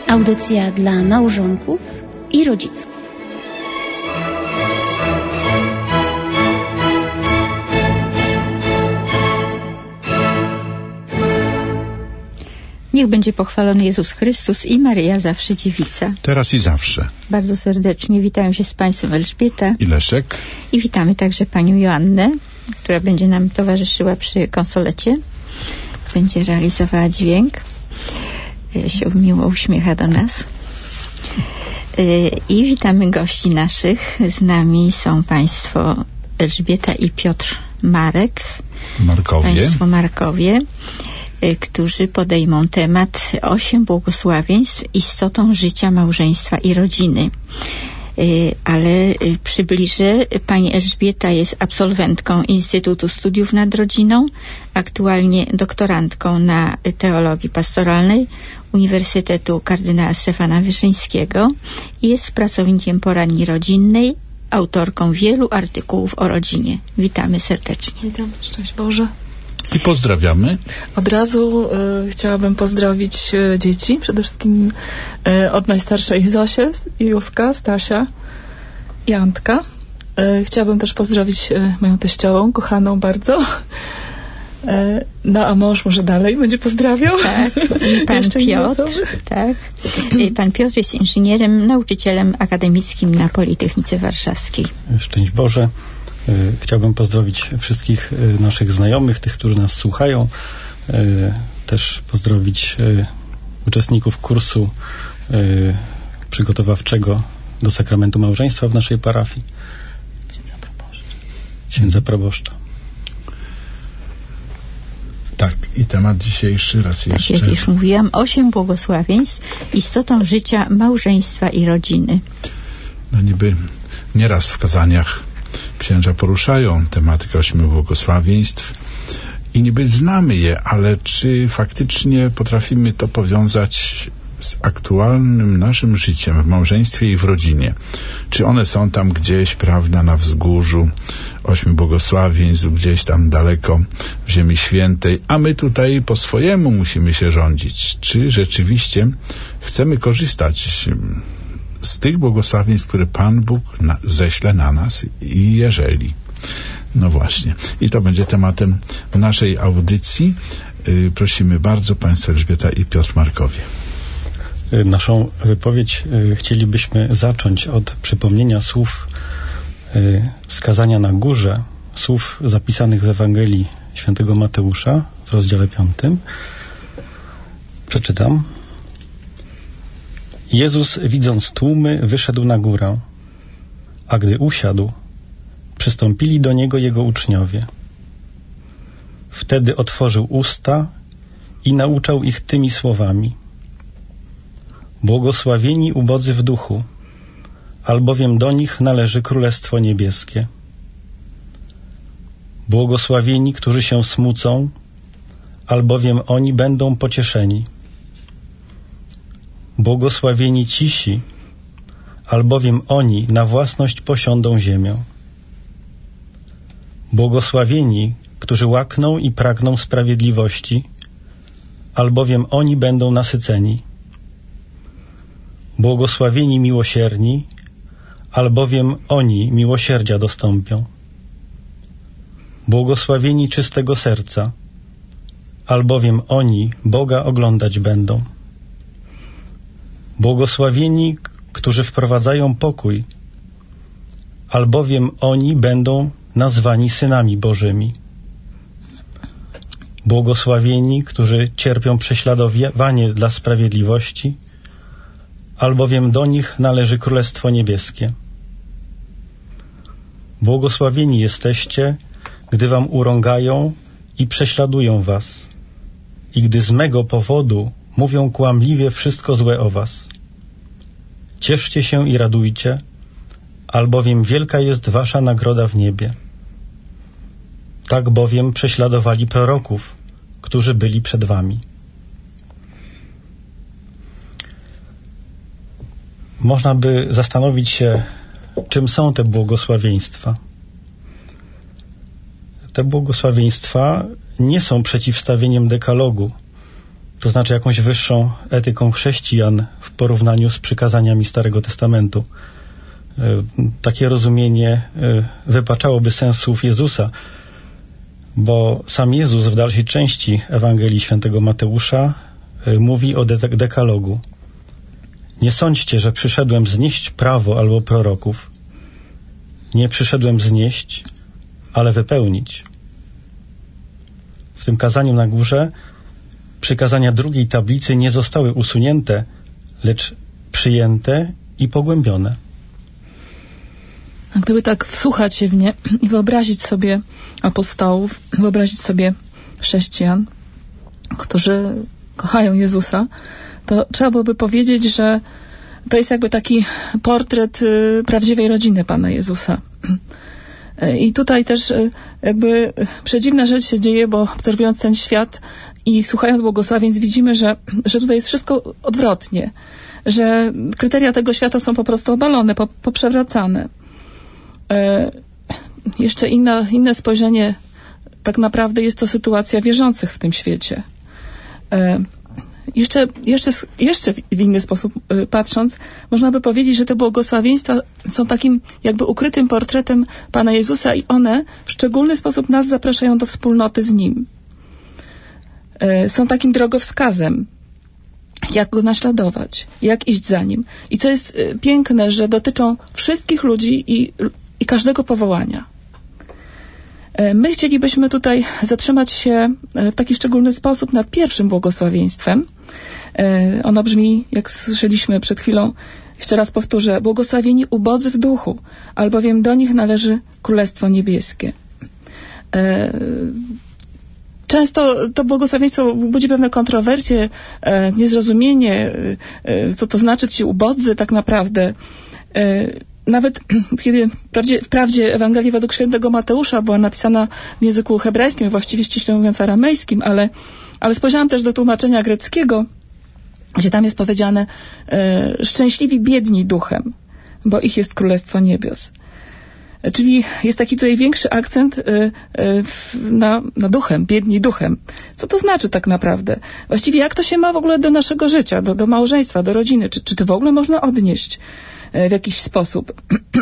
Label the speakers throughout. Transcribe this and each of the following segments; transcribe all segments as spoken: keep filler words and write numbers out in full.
Speaker 1: Audycja dla małżonków i rodziców.
Speaker 2: Niech będzie pochwalony Jezus Chrystus i Maryja zawsze dziewica.
Speaker 3: Teraz i zawsze.
Speaker 2: Bardzo serdecznie witają się z Państwem Elżbieta
Speaker 3: i Leszek.
Speaker 2: I witamy także Panią Joannę, która będzie nam towarzyszyła przy konsolecie. Będzie realizowała dźwięk. Się miło uśmiecha do nas. I witamy gości naszych. Z nami są Państwo Elżbieta i Piotr Marek.
Speaker 3: Markowie.
Speaker 2: Państwo Markowie, którzy podejmą temat osiem błogosławieństw istotą życia, małżeństwa i rodziny. Ale przybliżę, pani Elżbieta jest absolwentką Instytutu Studiów nad Rodziną, aktualnie doktorantką na teologii pastoralnej Uniwersytetu Kardynała Stefana Wyszyńskiego i jest pracownikiem poradni rodzinnej, autorką wielu artykułów o rodzinie. Witamy serdecznie.
Speaker 4: Witam, szczęść Boże.
Speaker 3: I pozdrawiamy.
Speaker 4: Od razu y, chciałabym pozdrowić y, dzieci, przede wszystkim y, od najstarszej Zosię, Józka, Stasia i Antka. Y, chciałabym też pozdrowić y, moją teściową, kochaną bardzo. Y, no a mąż może dalej będzie pozdrawiał.
Speaker 2: Tak, i pan Piotr. Tak. Pan Piotr jest inżynierem, nauczycielem akademickim na Politechnice Warszawskiej.
Speaker 5: Szczęść Boże. Chciałbym pozdrowić wszystkich naszych znajomych, tych, którzy nas słuchają. Też pozdrowić uczestników kursu przygotowawczego do sakramentu małżeństwa w naszej parafii. Księdza proboszcza. Księdza proboszcza.
Speaker 3: Tak, i temat dzisiejszy raz
Speaker 2: tak,
Speaker 3: jeszcze.
Speaker 2: Jak już mówiłam, osiem błogosławieństw istotą życia, małżeństwa i rodziny.
Speaker 3: No niby nieraz w kazaniach księża poruszają tematykę ośmiu błogosławieństw i niby znamy je, ale czy faktycznie potrafimy to powiązać z aktualnym naszym życiem w małżeństwie i w rodzinie? Czy one są tam gdzieś, prawda, na wzgórzu ośmiu błogosławieństw, gdzieś tam daleko w Ziemi Świętej, a my tutaj po swojemu musimy się rządzić? Czy rzeczywiście chcemy korzystać z tych błogosławieństw, które Pan Bóg na, ześle na nas i jeżeli. No właśnie. I to będzie tematem naszej audycji. Yy, prosimy bardzo Państwa Elżbieta i Piotr Markowie.
Speaker 5: Naszą wypowiedź yy, chcielibyśmy zacząć od przypomnienia słów yy, skazania na górze, słów zapisanych w Ewangelii świętego Mateusza w rozdziale piątym. Przeczytam. Jezus, widząc tłumy, wyszedł na górę, a gdy usiadł, przystąpili do Niego Jego uczniowie. Wtedy otworzył usta i nauczał ich tymi słowami. Błogosławieni ubodzy w duchu, albowiem do nich należy Królestwo Niebieskie. Błogosławieni, którzy się smucą, albowiem oni będą pocieszeni. Błogosławieni cisi, albowiem oni na własność posiądą ziemię. Błogosławieni, którzy łakną i pragną sprawiedliwości, albowiem oni będą nasyceni. Błogosławieni miłosierni, albowiem oni miłosierdzia dostąpią. Błogosławieni czystego serca, albowiem oni Boga oglądać będą. Błogosławieni, którzy wprowadzają pokój, albowiem oni będą nazwani synami Bożymi. Błogosławieni, którzy cierpią prześladowanie dla sprawiedliwości, albowiem do nich należy Królestwo Niebieskie. Błogosławieni jesteście, gdy wam urągają i prześladują was, i gdy z mego powodu mówią kłamliwie wszystko złe o was. Cieszcie się i radujcie, albowiem wielka jest wasza nagroda w niebie. Tak bowiem prześladowali proroków, którzy byli przed wami. Można by zastanowić się, czym są te błogosławieństwa. Te błogosławieństwa nie są przeciwstawieniem dekalogu, to znaczy jakąś wyższą etyką chrześcijan w porównaniu z przykazaniami Starego Testamentu. Takie rozumienie wypaczałoby sens słów Jezusa, bo sam Jezus w dalszej części Ewangelii Świętego Mateusza mówi o de- dekalogu. Nie sądźcie, że przyszedłem znieść prawo albo proroków. Nie przyszedłem znieść, ale wypełnić. W tym kazaniu na górze przykazania drugiej tablicy nie zostały usunięte, lecz przyjęte i pogłębione.
Speaker 4: A gdyby tak wsłuchać się w nie i wyobrazić sobie apostołów, wyobrazić sobie chrześcijan, którzy kochają Jezusa, to trzeba byłoby powiedzieć, że to jest jakby taki portret y, prawdziwej rodziny Pana Jezusa. I tutaj też y, jakby przedziwna rzecz się dzieje, bo obserwując ten świat i słuchając błogosławieństw widzimy, że, że tutaj jest wszystko odwrotnie, że kryteria tego świata są po prostu obalone, po, poprzewracane. E, jeszcze inna, inne spojrzenie, tak naprawdę jest to sytuacja wierzących w tym świecie. E, jeszcze, jeszcze, jeszcze w inny sposób e, patrząc, można by powiedzieć, że te błogosławieństwa są takim jakby ukrytym portretem Pana Jezusa i one w szczególny sposób nas zapraszają do wspólnoty z Nim. E, są takim drogowskazem, jak Go naśladować, jak iść za Nim. I co jest e, piękne, że dotyczą wszystkich ludzi i i każdego powołania. My chcielibyśmy tutaj zatrzymać się w taki szczególny sposób nad pierwszym błogosławieństwem. Ono brzmi, jak słyszeliśmy przed chwilą, jeszcze raz powtórzę, błogosławieni ubodzy w duchu, albowiem do nich należy Królestwo Niebieskie. Często to błogosławieństwo budzi pewne kontrowersje, niezrozumienie, co to znaczy ci ubodzy tak naprawdę. Nawet kiedy wprawdzie, wprawdzie Ewangelia według świętego Mateusza była napisana w języku hebrajskim, właściwie ściśle mówiąc aramejskim, ale, ale spojrzałam też do tłumaczenia greckiego, gdzie tam jest powiedziane e, szczęśliwi biedni duchem, bo ich jest Królestwo Niebios. E, czyli jest taki tutaj większy akcent e, e, na, na duchem, biedni duchem. Co to znaczy tak naprawdę? Właściwie jak to się ma w ogóle do naszego życia, do, do małżeństwa, do rodziny? Czy, czy to w ogóle można odnieść w jakiś sposób?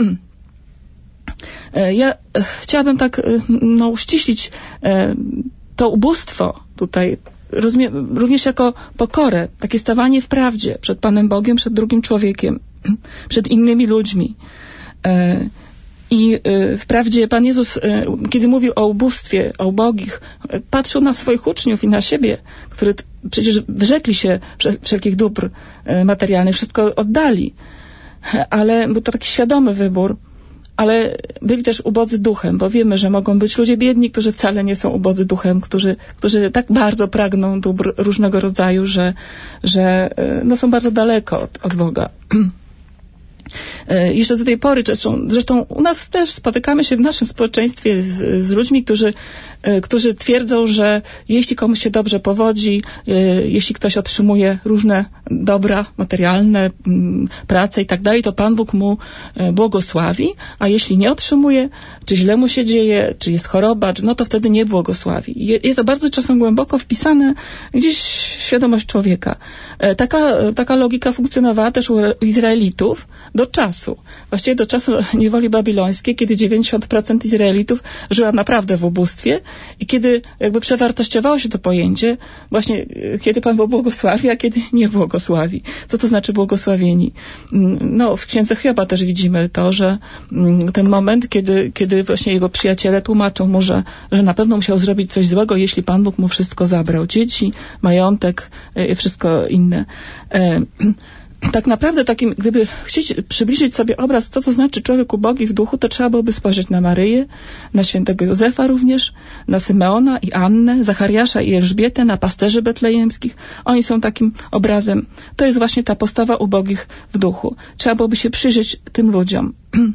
Speaker 4: Ja chciałabym tak no, uściślić to ubóstwo tutaj rozumiem, również jako pokorę, takie stawanie w prawdzie przed Panem Bogiem, przed drugim człowiekiem, przed innymi ludźmi. I wprawdzie Pan Jezus, kiedy mówił o ubóstwie, o ubogich, patrzył na swoich uczniów i na siebie, którzy przecież wyrzekli się wszelkich dóbr materialnych, wszystko oddali. Ale był to taki świadomy wybór, ale byli też ubodzy duchem, bo wiemy, że mogą być ludzie biedni, którzy wcale nie są ubodzy duchem, którzy, którzy tak bardzo pragną dóbr różnego rodzaju, że, że no, są bardzo daleko od, od Boga. Jeszcze do tej pory, zresztą, zresztą u nas też spotykamy się w naszym społeczeństwie z, z ludźmi, którzy, którzy twierdzą, że jeśli komuś się dobrze powodzi, jeśli ktoś otrzymuje różne dobra materialne, pracę i tak dalej, to Pan Bóg mu błogosławi, a jeśli nie otrzymuje, czy źle mu się dzieje, czy jest choroba, no to wtedy nie błogosławi. Jest to bardzo czasem głęboko wpisane gdzieś w świadomość człowieka. Taka, taka logika funkcjonowała też u Izraelitów do czasu. Właściwie do czasu niewoli babilońskiej, kiedy dziewięćdziesiąt procent Izraelitów żyła naprawdę w ubóstwie i kiedy jakby przewartościowało się to pojęcie właśnie kiedy Pan Bóg błogosławi, a kiedy nie błogosławi. Co to znaczy błogosławieni? No, w Księdze Hioba też widzimy to, że ten moment, kiedy, kiedy właśnie jego przyjaciele tłumaczą mu, że, że na pewno musiał zrobić coś złego, jeśli Pan Bóg mu wszystko zabrał. Dzieci, majątek, wszystko inne. Tak naprawdę takim, gdyby chcieć przybliżyć sobie obraz, co to znaczy człowiek ubogi w duchu, to trzeba byłoby spojrzeć na Maryję, na świętego Józefa również, na Symeona i Annę, Zachariasza i Elżbietę, na pasterzy betlejemskich. Oni są takim obrazem. To jest właśnie ta postawa ubogich w duchu. Trzeba byłoby się przyjrzeć tym ludziom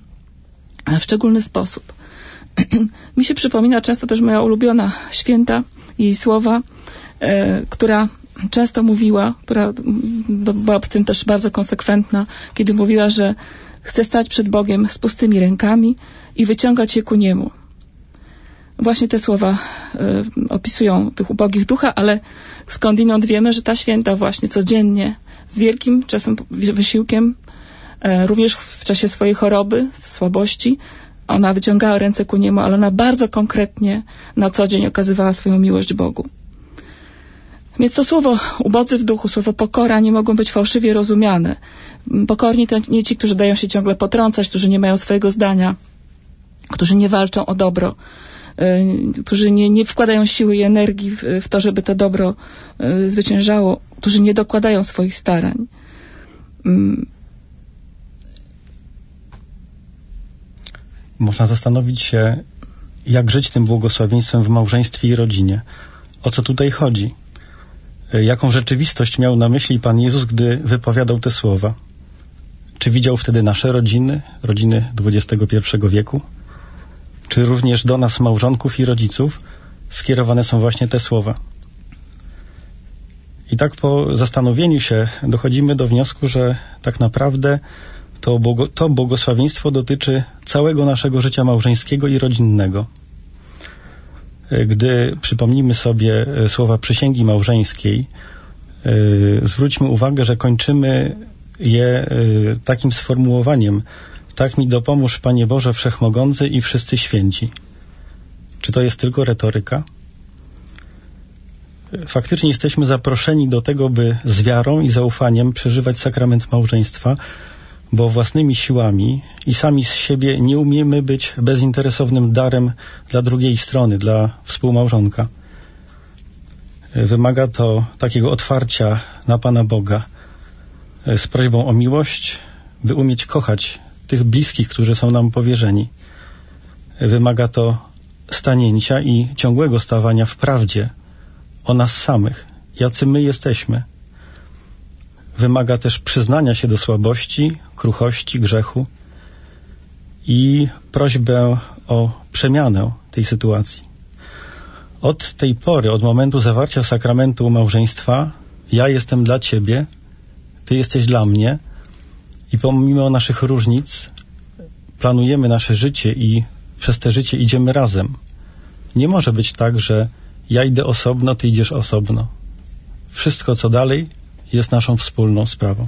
Speaker 4: w szczególny sposób. Mi się przypomina często też moja ulubiona święta, jej słowa, e, która często mówiła, która była w tym też bardzo konsekwentna, kiedy mówiła, że chce stać przed Bogiem z pustymi rękami i wyciągać je ku Niemu. właśnie te słowa y, opisują tych ubogich ducha, ale skądinąd wiemy, że ta święta właśnie codziennie, z wielkim czasem wysiłkiem, y, również w czasie swojej choroby, słabości, ona wyciągała ręce ku niemu, ale ona bardzo konkretnie na co dzień okazywała swoją miłość Bogu. Więc to słowo ubodzy w duchu, słowo pokora nie mogą być fałszywie rozumiane. Pokorni to nie ci, którzy dają się ciągle potrącać, którzy nie mają swojego zdania, którzy nie walczą o dobro, y, którzy nie, nie wkładają siły i energii w, w to, żeby to dobro y, zwyciężało, którzy nie dokładają swoich starań. Y.
Speaker 5: Można zastanowić się, jak żyć tym błogosławieństwem w małżeństwie i rodzinie. O co tutaj chodzi? Jaką rzeczywistość miał na myśli Pan Jezus, gdy wypowiadał te słowa? Czy widział wtedy nasze rodziny, rodziny dwudziestego pierwszego wieku? Czy również do nas, małżonków i rodziców, skierowane są właśnie te słowa? I tak po zastanowieniu się dochodzimy do wniosku, że tak naprawdę to, błogo, to błogosławieństwo dotyczy całego naszego życia małżeńskiego i rodzinnego. Gdy przypomnimy sobie słowa przysięgi małżeńskiej, yy, zwróćmy uwagę, że kończymy je yy, takim sformułowaniem: tak mi dopomóż, Panie Boże Wszechmogący i wszyscy święci. Czy to jest tylko retoryka? Faktycznie jesteśmy zaproszeni do tego, by z wiarą i zaufaniem przeżywać sakrament małżeństwa, bo własnymi siłami i sami z siebie nie umiemy być bezinteresownym darem dla drugiej strony, dla współmałżonka. Wymaga to takiego otwarcia na Pana Boga z prośbą o miłość, by umieć kochać tych bliskich, którzy są nam powierzeni. Wymaga to stanięcia i ciągłego stawania w prawdzie o nas samych, jacy my jesteśmy. Wymaga też przyznania się do słabości, kruchości, grzechu i prośbę o przemianę tej sytuacji. Od tej pory, od momentu zawarcia sakramentu małżeństwa, ja jestem dla Ciebie, Ty jesteś dla mnie i pomimo naszych różnic planujemy nasze życie i przez te życie idziemy razem. Nie może być tak, że ja idę osobno, Ty idziesz osobno. Wszystko, co dalej, jest naszą wspólną sprawą.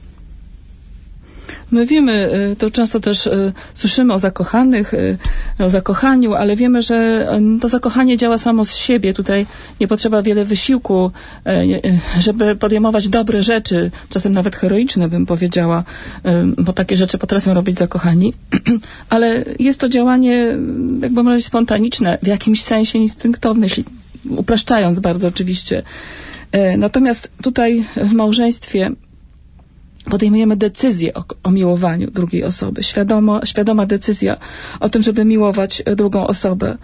Speaker 4: My wiemy, to często też słyszymy o zakochanych, o zakochaniu, ale wiemy, że to zakochanie działa samo z siebie. Tutaj nie potrzeba wiele wysiłku, żeby podejmować dobre rzeczy, czasem nawet heroiczne, bym powiedziała, bo takie rzeczy potrafią robić zakochani, ale jest to działanie, jakby można powiedzieć, spontaniczne, w jakimś sensie instynktowne, jeśli upraszczając bardzo oczywiście. Natomiast tutaj w małżeństwie podejmujemy decyzję o, o miłowaniu drugiej osoby. Świadomo, świadoma decyzja o tym, żeby miłować drugą osobę.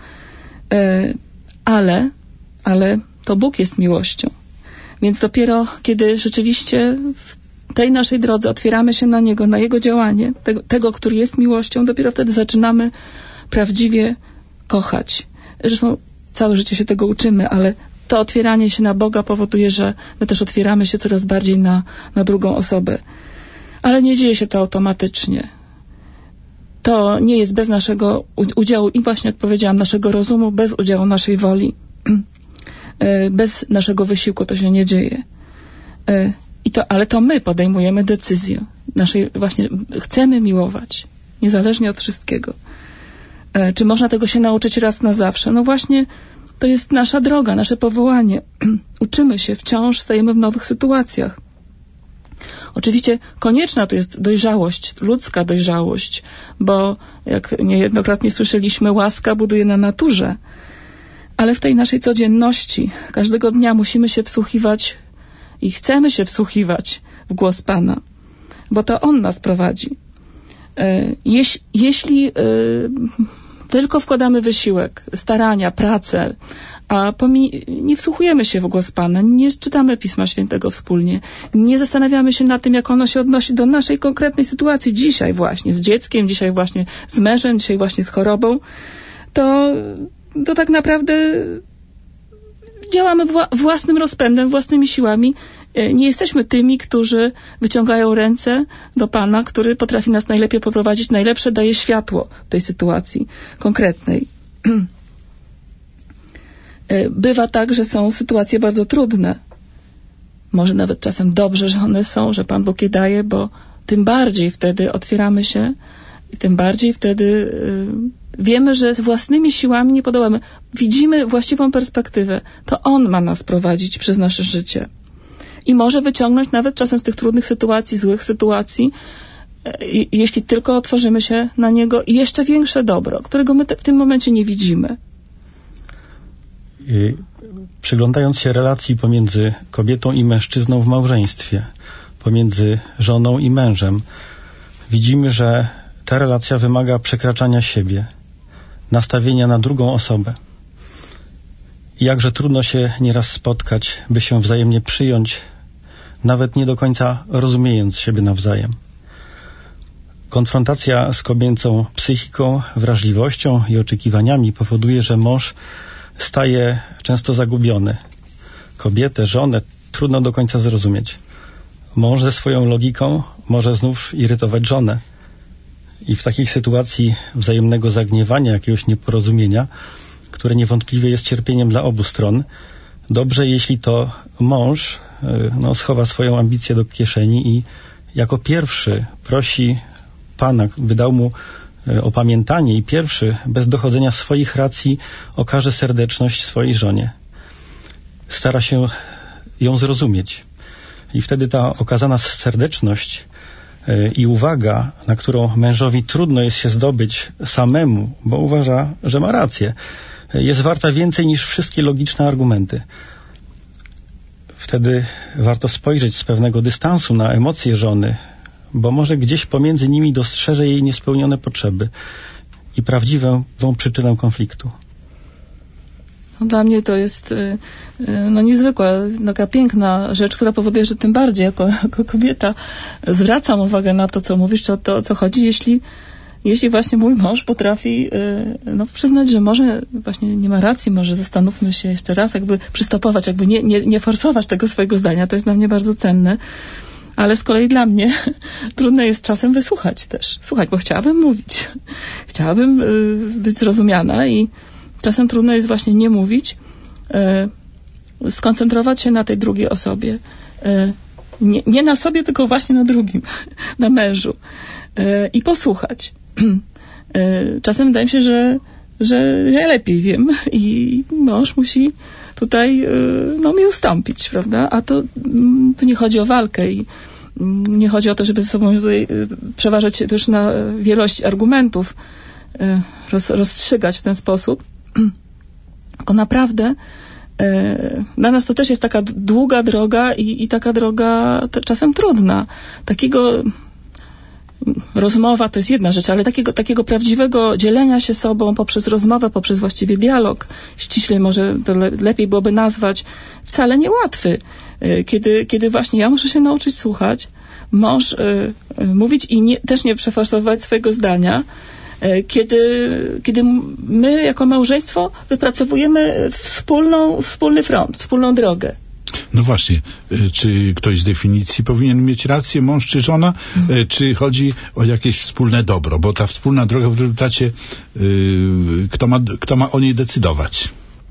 Speaker 4: Ale, ale to Bóg jest miłością. Więc dopiero kiedy rzeczywiście w tej naszej drodze otwieramy się na Niego, na Jego działanie, tego, tego który jest miłością, dopiero wtedy zaczynamy prawdziwie kochać. Zresztą całe życie się tego uczymy, ale to otwieranie się na Boga powoduje, że my też otwieramy się coraz bardziej na, na drugą osobę. Ale nie dzieje się to automatycznie. To nie jest bez naszego udziału i właśnie, jak powiedziałam, naszego rozumu, bez udziału naszej woli. Bez naszego wysiłku to się nie dzieje. I to, ale to my podejmujemy decyzję. Naszej, właśnie chcemy miłować, niezależnie od wszystkiego. Czy można tego się nauczyć raz na zawsze? No właśnie, to jest nasza droga, nasze powołanie. Uczymy się wciąż, stajemy w nowych sytuacjach. Oczywiście konieczna to jest dojrzałość, ludzka dojrzałość, bo jak niejednokrotnie słyszeliśmy, łaska buduje na naturze. Ale w tej naszej codzienności, każdego dnia musimy się wsłuchiwać i chcemy się wsłuchiwać w głos Pana, bo to On nas prowadzi. Jeś, jeśli tylko wkładamy wysiłek, starania, pracę, a pomi- nie wsłuchujemy się w głos Pana, nie czytamy Pisma Świętego wspólnie, nie zastanawiamy się nad tym, jak ono się odnosi do naszej konkretnej sytuacji dzisiaj właśnie z dzieckiem, dzisiaj właśnie z mężem, dzisiaj właśnie z chorobą, to, to tak naprawdę działamy wła- własnym rozpędem, własnymi siłami. Nie jesteśmy tymi, którzy wyciągają ręce do Pana, który potrafi nas najlepiej poprowadzić, najlepsze daje światło tej sytuacji konkretnej. bywa tak, że są sytuacje bardzo trudne. Może nawet czasem dobrze, że one są, że Pan Bóg je daje, bo tym bardziej wtedy otwieramy się i tym bardziej wtedy y, wiemy, że z własnymi siłami nie podołamy. Widzimy właściwą perspektywę. To On ma nas prowadzić przez nasze życie. I może wyciągnąć nawet czasem z tych trudnych sytuacji, złych sytuacji, y, jeśli tylko otworzymy się na Niego, i jeszcze większe dobro, którego my te, w tym momencie nie widzimy.
Speaker 5: I przyglądając się relacji pomiędzy kobietą i mężczyzną w małżeństwie, pomiędzy żoną i mężem, widzimy, że ta relacja wymaga przekraczania siebie, nastawienia na drugą osobę. I jakże trudno się nieraz spotkać, by się wzajemnie przyjąć, nawet nie do końca rozumiejąc siebie nawzajem. Konfrontacja z kobiecą psychiką, wrażliwością i oczekiwaniami powoduje, że mąż staje często zagubiony. Kobietę, żonę trudno do końca zrozumieć. Mąż ze swoją logiką może znów irytować żonę. I w takiej sytuacji wzajemnego zagniewania, jakiegoś nieporozumienia, które niewątpliwie jest cierpieniem dla obu stron, dobrze, jeśli to mąż no, schowa swoją ambicję do kieszeni i jako pierwszy prosi Pana, by dał mu opamiętanie i pierwszy, bez dochodzenia swoich racji, okaże serdeczność swojej żonie. Stara się ją zrozumieć. I wtedy ta okazana serdeczność i uwaga, na którą mężowi trudno jest się zdobyć samemu, bo uważa, że ma rację, jest warta więcej niż wszystkie logiczne argumenty. Wtedy warto spojrzeć z pewnego dystansu na emocje żony, bo może gdzieś pomiędzy nimi dostrzeże jej niespełnione potrzeby i prawdziwą przyczynę konfliktu.
Speaker 4: No, dla mnie to jest no, niezwykła, taka piękna rzecz, która powoduje, że tym bardziej jako, jako kobieta zwracam uwagę na to, co mówisz, czy o to, o co chodzi, jeśli, jeśli właśnie mój mąż potrafi no, przyznać, że może właśnie nie ma racji, może zastanówmy się jeszcze raz, jakby przystopować, jakby nie, nie, nie forsować tego swojego zdania. To jest dla mnie bardzo cenne. Ale z kolei dla mnie trudno jest czasem wysłuchać też. Słuchać, bo chciałabym mówić. Chciałabym y, być zrozumiana i czasem trudno jest właśnie nie mówić, y, skoncentrować się na tej drugiej osobie. Y, nie, nie na sobie, tylko właśnie na drugim, na mężu. Y, I posłuchać. Y, czasem wydaje mi się, że, że ja lepiej wiem i mąż musi tutaj no, mi ustąpić, prawda? A to tu nie chodzi o walkę i nie chodzi o to, żeby ze sobą tutaj przeważać też na wielość argumentów, roz, rozstrzygać w ten sposób. Tylko naprawdę dla nas to też jest taka długa droga i, i taka droga czasem trudna. Takiego rozmowa to jest jedna rzecz, ale takiego, takiego prawdziwego dzielenia się sobą poprzez rozmowę, poprzez właściwie dialog, ściślej może to le, lepiej byłoby nazwać, wcale niełatwy. Kiedy, kiedy właśnie ja muszę się nauczyć słuchać, mąż y, y, mówić i nie, też nie przeforsować swojego zdania, y, kiedy, kiedy my jako małżeństwo wypracowujemy wspólną, wspólny front, wspólną drogę.
Speaker 3: No właśnie, czy ktoś z definicji powinien mieć rację, mąż czy żona, hmm. czy chodzi o jakieś wspólne dobro, bo ta wspólna droga w rezultacie, yy, kto ma, kto ma o niej decydować?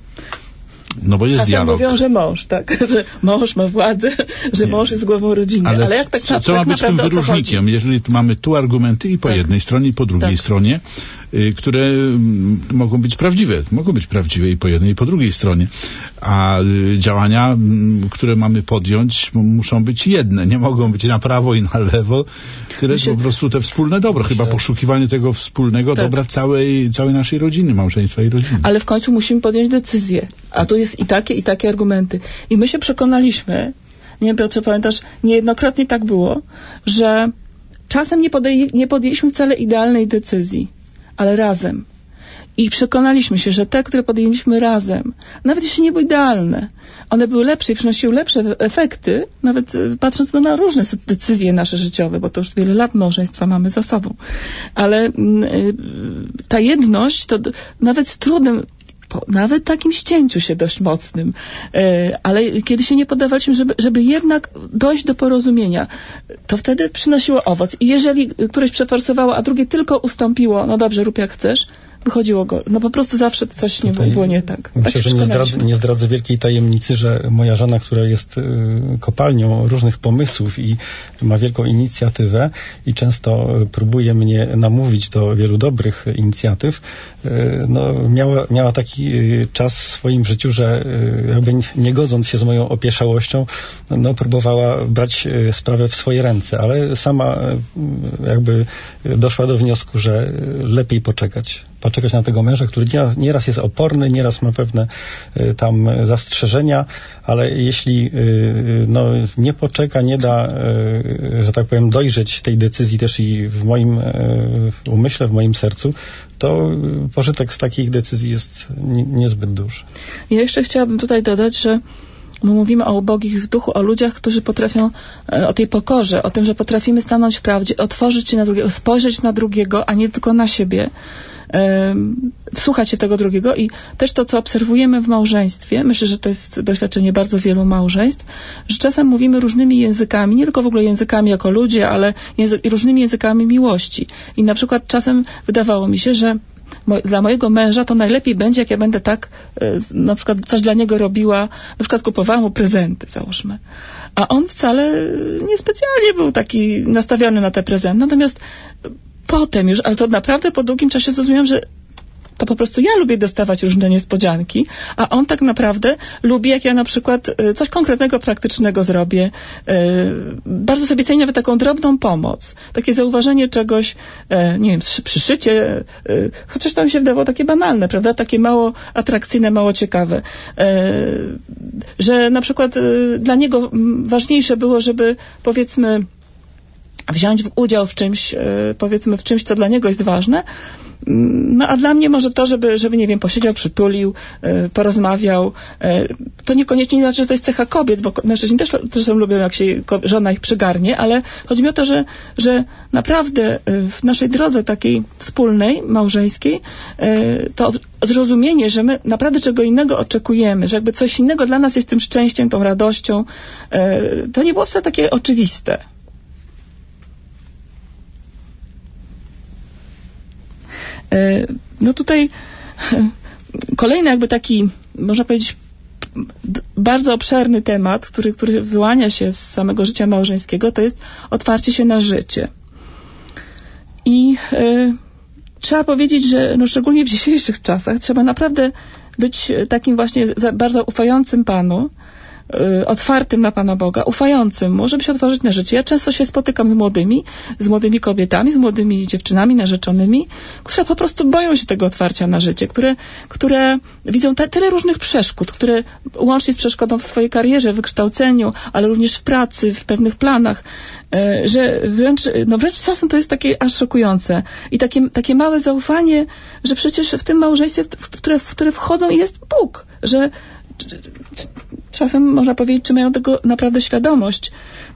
Speaker 3: No bo jest
Speaker 4: Czasem
Speaker 3: dialog.
Speaker 4: mówią, że mąż, tak, że mąż ma władzę, że nie. Mąż jest głową rodziny. Ale, ale jak tak,
Speaker 3: co, co
Speaker 4: tak
Speaker 3: ma być tym wyróżnikiem, jeżeli tu mamy tu argumenty i po tak. jednej stronie, i po drugiej tak. stronie, y, które y, mogą być prawdziwe, mogą być prawdziwe i po jednej, i po drugiej stronie, a y, działania, y, które mamy podjąć, m- muszą być jedne, nie mogą być na prawo i na lewo, tyle się... po prostu te wspólne dobro, chyba poszukiwanie tego wspólnego tak. dobra całej, całej naszej rodziny, małżeństwa i rodziny.
Speaker 4: Ale w końcu musimy podjąć decyzję, a tu jest i takie, i takie argumenty. I my się przekonaliśmy, nie wiem, Piotrze, pamiętasz, niejednokrotnie tak było, że czasem nie, podej- nie podjęliśmy wcale idealnej decyzji, ale razem. I przekonaliśmy się, że te, które podjęliśmy razem, nawet jeśli nie były idealne, one były lepsze i przynosiły lepsze efekty, nawet patrząc na różne decyzje nasze życiowe, bo to już wiele lat małżeństwa mamy za sobą. Ale y, ta jedność, to nawet z trudem, po nawet takim ścięciu się dość mocnym, e, ale kiedy się nie poddawaliśmy, żeby, żeby jednak dojść do porozumienia, to wtedy przynosiło owoc. I jeżeli któreś przeforsowało, a drugie tylko ustąpiło, no dobrze, rób jak chcesz, wychodziło go. No po prostu zawsze coś nie było, było nie tak.
Speaker 5: Myślę,
Speaker 4: tak
Speaker 5: że nie zdradzę, nie zdradzę wielkiej tajemnicy, że moja żona, która jest y, kopalnią różnych pomysłów i ma wielką inicjatywę i często próbuje mnie namówić do wielu dobrych inicjatyw, y, no, miała, miała taki y, czas w swoim życiu, że y, jakby nie godząc się z moją opieszałością, no, próbowała brać y, sprawę w swoje ręce, ale sama y, jakby doszła do wniosku, że lepiej poczekać. Poczekać na tego męża, który nieraz jest oporny, nieraz ma pewne y, tam zastrzeżenia, ale jeśli y, no, nie poczeka, nie da, y, że tak powiem, dojrzeć tej decyzji też i w moim y, umyśle, w moim sercu, to pożytek z takich decyzji jest nie, niezbyt duży.
Speaker 4: Ja jeszcze chciałabym tutaj dodać, że my mówimy o ubogich w duchu, o ludziach, którzy potrafią, o tej pokorze, o tym, że potrafimy stanąć w prawdzie, otworzyć się na drugiego, spojrzeć na drugiego, a nie tylko na siebie, wsłuchać się w tego drugiego i też to, co obserwujemy w małżeństwie, myślę, że to jest doświadczenie bardzo wielu małżeństw, że czasem mówimy różnymi językami, nie tylko w ogóle językami jako ludzie, ale język, różnymi językami miłości. I na przykład czasem wydawało mi się, że Mo- dla mojego męża to najlepiej będzie, jak ja będę tak, y, na przykład coś dla niego robiła, na przykład kupowałam mu prezenty, załóżmy. A on wcale niespecjalnie był taki nastawiony na te prezenty. Natomiast potem już, ale to naprawdę po długim czasie zrozumiałam, że to po prostu ja lubię dostawać różne niespodzianki, a on tak naprawdę lubi, jak ja na przykład coś konkretnego, praktycznego zrobię. Bardzo sobie cenię nawet taką drobną pomoc. Takie zauważenie czegoś, nie wiem, przyszycie, chociaż to mi się wydawało takie banalne, prawda? Takie mało atrakcyjne, mało ciekawe. Że na przykład dla niego ważniejsze było, żeby powiedzmy wziąć udział w czymś, powiedzmy w czymś, co dla niego jest ważne. No a dla mnie może to, żeby, żeby nie wiem, posiedział, przytulił, y, porozmawiał. Y, to niekoniecznie nie znaczy, że to jest cecha kobiet, bo mężczyźni też zresztą lubią, jak się żona ich przygarnie, ale chodzi mi o to, że, że naprawdę w naszej drodze takiej wspólnej, małżeńskiej, y, to zrozumienie, że my naprawdę czego innego oczekujemy, że jakby coś innego dla nas jest tym szczęściem, tą radością, y, to nie było wcale takie oczywiste. No tutaj kolejny jakby taki, można powiedzieć, bardzo obszerny temat, który, który wyłania się z samego życia małżeńskiego, to jest otwarcie się na życie. I y, trzeba powiedzieć, że no szczególnie w dzisiejszych czasach trzeba naprawdę być takim właśnie bardzo ufającym Panu, otwartym na Pana Boga, ufającym mu, żeby się otworzyć na życie. Ja często się spotykam z młodymi, z młodymi kobietami, z młodymi dziewczynami narzeczonymi, które po prostu boją się tego otwarcia na życie, które, które widzą te, tyle różnych przeszkód, które łącznie z przeszkodą w swojej karierze, wykształceniu, ale również w pracy, w pewnych planach, że wręcz, no wręcz czasem to jest takie aż szokujące. I takie, takie małe zaufanie, że przecież w tym małżeństwie, w które, w które wchodzą, jest Bóg, że czasem można powiedzieć, czy mają tego naprawdę świadomość.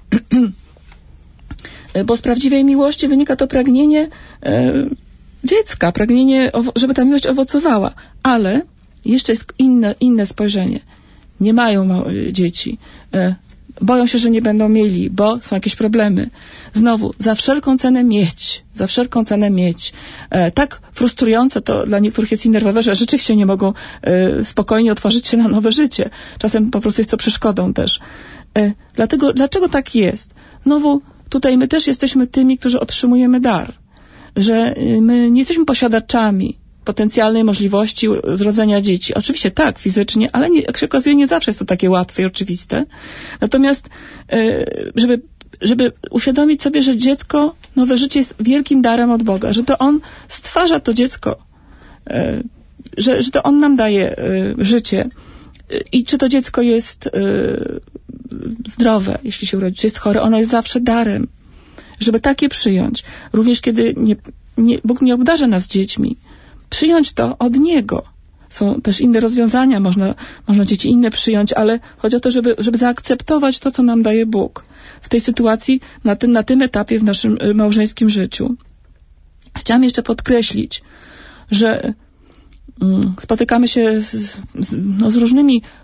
Speaker 4: Bo z prawdziwej miłości wynika to pragnienie e, dziecka, pragnienie, żeby ta miłość owocowała. Ale jeszcze jest inne, inne spojrzenie. Nie mają ma- dzieci. E, boją się, że nie będą mieli, bo są jakieś problemy. Znowu, za wszelką cenę mieć. Za wszelką cenę mieć. E, tak frustrujące to dla niektórych jest i nerwowe, że rzeczywiście nie mogą e, spokojnie otworzyć się na nowe życie. Czasem po prostu jest to przeszkodą też. E, dlatego, dlaczego tak jest? Znowu, tutaj my też jesteśmy tymi, którzy otrzymujemy dar. Że my nie jesteśmy posiadaczami potencjalnej możliwości zrodzenia dzieci. Oczywiście tak, fizycznie, ale nie, jak się okazuje, nie zawsze jest to takie łatwe i oczywiste. Natomiast, żeby, żeby uświadomić sobie, że dziecko, nowe życie jest wielkim darem od Boga, że to On stwarza to dziecko, że, że to On nam daje życie. I czy to dziecko jest zdrowe, jeśli się urodzi, czy jest chore, ono jest zawsze darem. Żeby takie przyjąć. Również kiedy nie, nie, Bóg nie obdarza nas dziećmi, przyjąć to od Niego. Są też inne rozwiązania, można, można dzieci inne przyjąć, ale chodzi o to, żeby, żeby zaakceptować to, co nam daje Bóg w tej sytuacji, na tym, na tym etapie w naszym małżeńskim życiu. Chciałam jeszcze podkreślić, że mm, spotykamy się z, z, no, z różnymi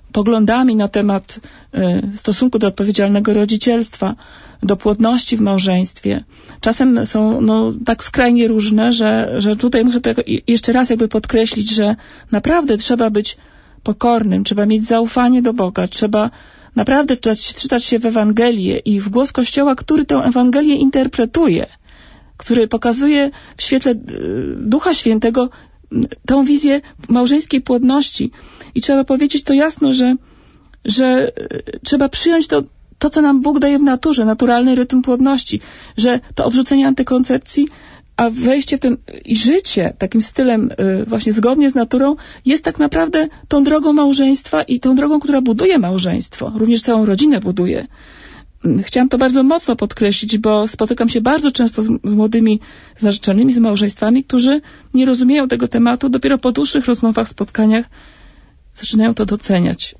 Speaker 4: poglądami na temat y, stosunku do odpowiedzialnego rodzicielstwa, do płodności w małżeństwie. Czasem są no, tak skrajnie różne, że, że tutaj muszę to jeszcze raz jakby podkreślić, że naprawdę trzeba być pokornym, trzeba mieć zaufanie do Boga, trzeba naprawdę czytać, czytać się w Ewangelię i w głos Kościoła, który tę Ewangelię interpretuje, który pokazuje w świetle Ducha Świętego tą wizję małżeńskiej płodności. I trzeba powiedzieć to jasno, że, że trzeba przyjąć to, to, co nam Bóg daje w naturze, naturalny rytm płodności, że to odrzucenie antykoncepcji, a wejście w ten i życie takim stylem y, właśnie zgodnie z naturą jest tak naprawdę tą drogą małżeństwa i tą drogą, która buduje małżeństwo. Również całą rodzinę buduje. Chciałam to bardzo mocno podkreślić, bo spotykam się bardzo często z młodymi narzeczonymi, z małżeństwami, którzy nie rozumieją tego tematu. Dopiero po dłuższych rozmowach, spotkaniach zaczynają to doceniać.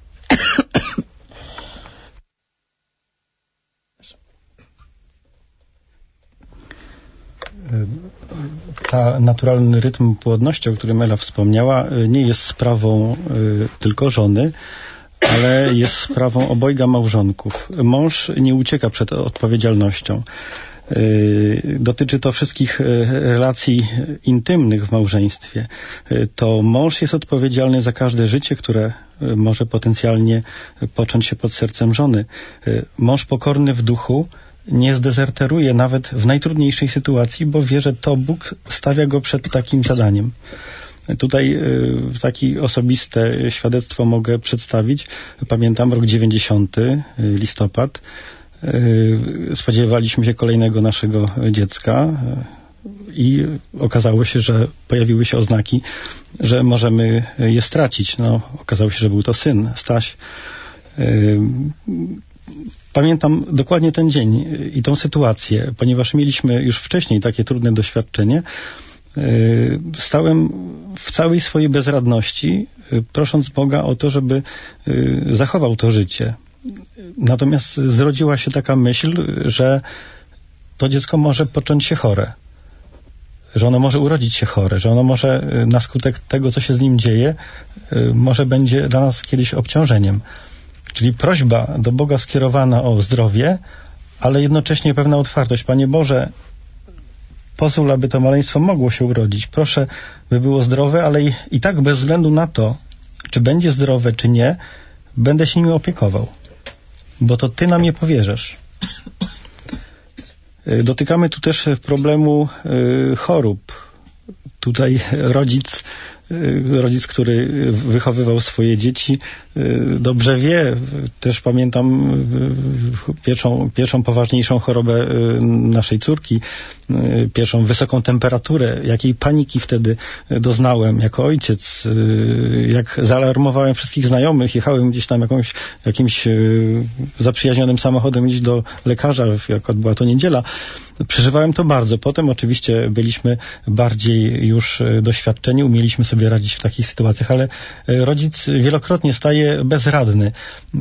Speaker 5: Ta naturalny rytm płodności, o którym Ela wspomniała, nie jest sprawą tylko żony, ale jest sprawą obojga małżonków. Mąż nie ucieka przed odpowiedzialnością. Dotyczy to wszystkich relacji intymnych w małżeństwie. To mąż jest odpowiedzialny za każde życie, które może potencjalnie począć się pod sercem żony. Mąż pokorny w duchu nie zdezerteruje nawet w najtrudniejszej sytuacji, bo wie, że to Bóg stawia go przed takim zadaniem. Tutaj y, takie osobiste świadectwo mogę przedstawić. Pamiętam rok dziewięćdziesiąty, listopad. Y, spodziewaliśmy się kolejnego naszego dziecka y, i okazało się, że pojawiły się oznaki, że możemy je stracić. No, okazało się, że był to syn, Staś. Y, Pamiętam dokładnie ten dzień i tą sytuację, ponieważ mieliśmy już wcześniej takie trudne doświadczenie. Stałem w całej swojej bezradności, prosząc Boga o to, żeby zachował to życie. Natomiast zrodziła się taka myśl, że to dziecko może począć się chore, że ono może urodzić się chore, że ono może na skutek tego, co się z nim dzieje, może będzie dla nas kiedyś obciążeniem. Czyli prośba do Boga skierowana o zdrowie, ale jednocześnie pewna otwartość. Panie Boże, pozwól, aby to maleństwo mogło się urodzić. Proszę, by było zdrowe, ale i, i tak bez względu na to, czy będzie zdrowe, czy nie, będę się nim opiekował. Bo to Ty nam je powierzasz. Dotykamy tu też problemu y, chorób. Tutaj rodzic Rodzic, który wychowywał swoje dzieci, dobrze wie, też pamiętam pierwszą, pierwszą poważniejszą chorobę naszej córki, pierwszą wysoką temperaturę, jakiej paniki wtedy doznałem jako ojciec, jak zaalarmowałem wszystkich znajomych, jechałem gdzieś tam jakąś, jakimś zaprzyjaźnionym samochodem gdzieś do lekarza, jak była to niedziela. Przeżywałem to bardzo. Potem oczywiście byliśmy bardziej już doświadczeni, umieliśmy sobie radzić w takich sytuacjach, ale rodzic wielokrotnie staje bezradny.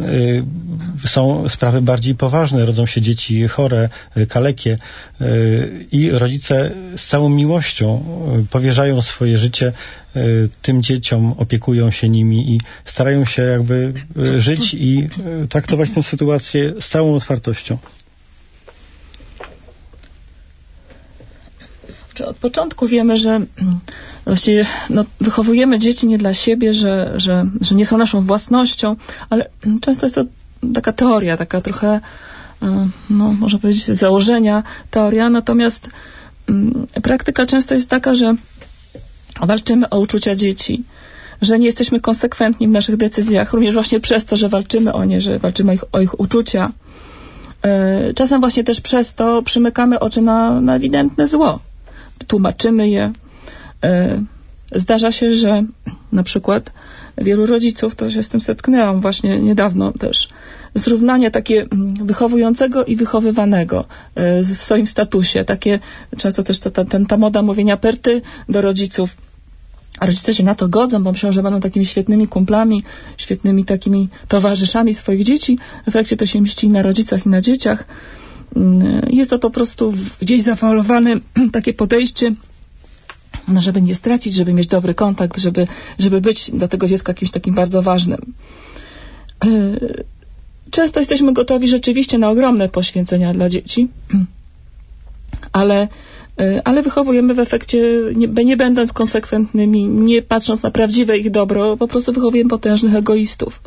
Speaker 5: Są sprawy bardziej poważne, rodzą się dzieci chore, kalekie i rodzice z całą miłością powierzają swoje życie tym dzieciom, opiekują się nimi i starają się jakby żyć i traktować tę sytuację z całą otwartością.
Speaker 4: Od początku wiemy, że właściwie no, wychowujemy dzieci nie dla siebie, że, że, że nie są naszą własnością, ale często jest to taka teoria, taka trochę, no, można powiedzieć, z założenia teoria, natomiast um, praktyka często jest taka, że walczymy o uczucia dzieci, że nie jesteśmy konsekwentni w naszych decyzjach, również właśnie przez to, że walczymy o nie, że walczymy o ich, o ich uczucia. Czasem właśnie też przez to przymykamy oczy na, na ewidentne zło. Tłumaczymy je. Zdarza się, że na przykład wielu rodziców, to się z tym zetknęłam właśnie niedawno też, zrównanie takie wychowującego i wychowywanego w swoim statusie. Takie często też ta, ta, ta moda mówienia perty do rodziców. A rodzice się na to godzą, bo myślą, że będą takimi świetnymi kumplami, świetnymi takimi towarzyszami swoich dzieci. W efekcie to się mści na rodzicach i na dzieciach. Jest to po prostu gdzieś zafalowane takie podejście, no żeby nie stracić, żeby mieć dobry kontakt, żeby, żeby być dla tego dziecka kimś takim bardzo ważnym. Często jesteśmy gotowi rzeczywiście na ogromne poświęcenia dla dzieci, ale, ale wychowujemy w efekcie, nie, nie będąc konsekwentnymi, nie patrząc na prawdziwe ich dobro, po prostu wychowujemy potężnych egoistów.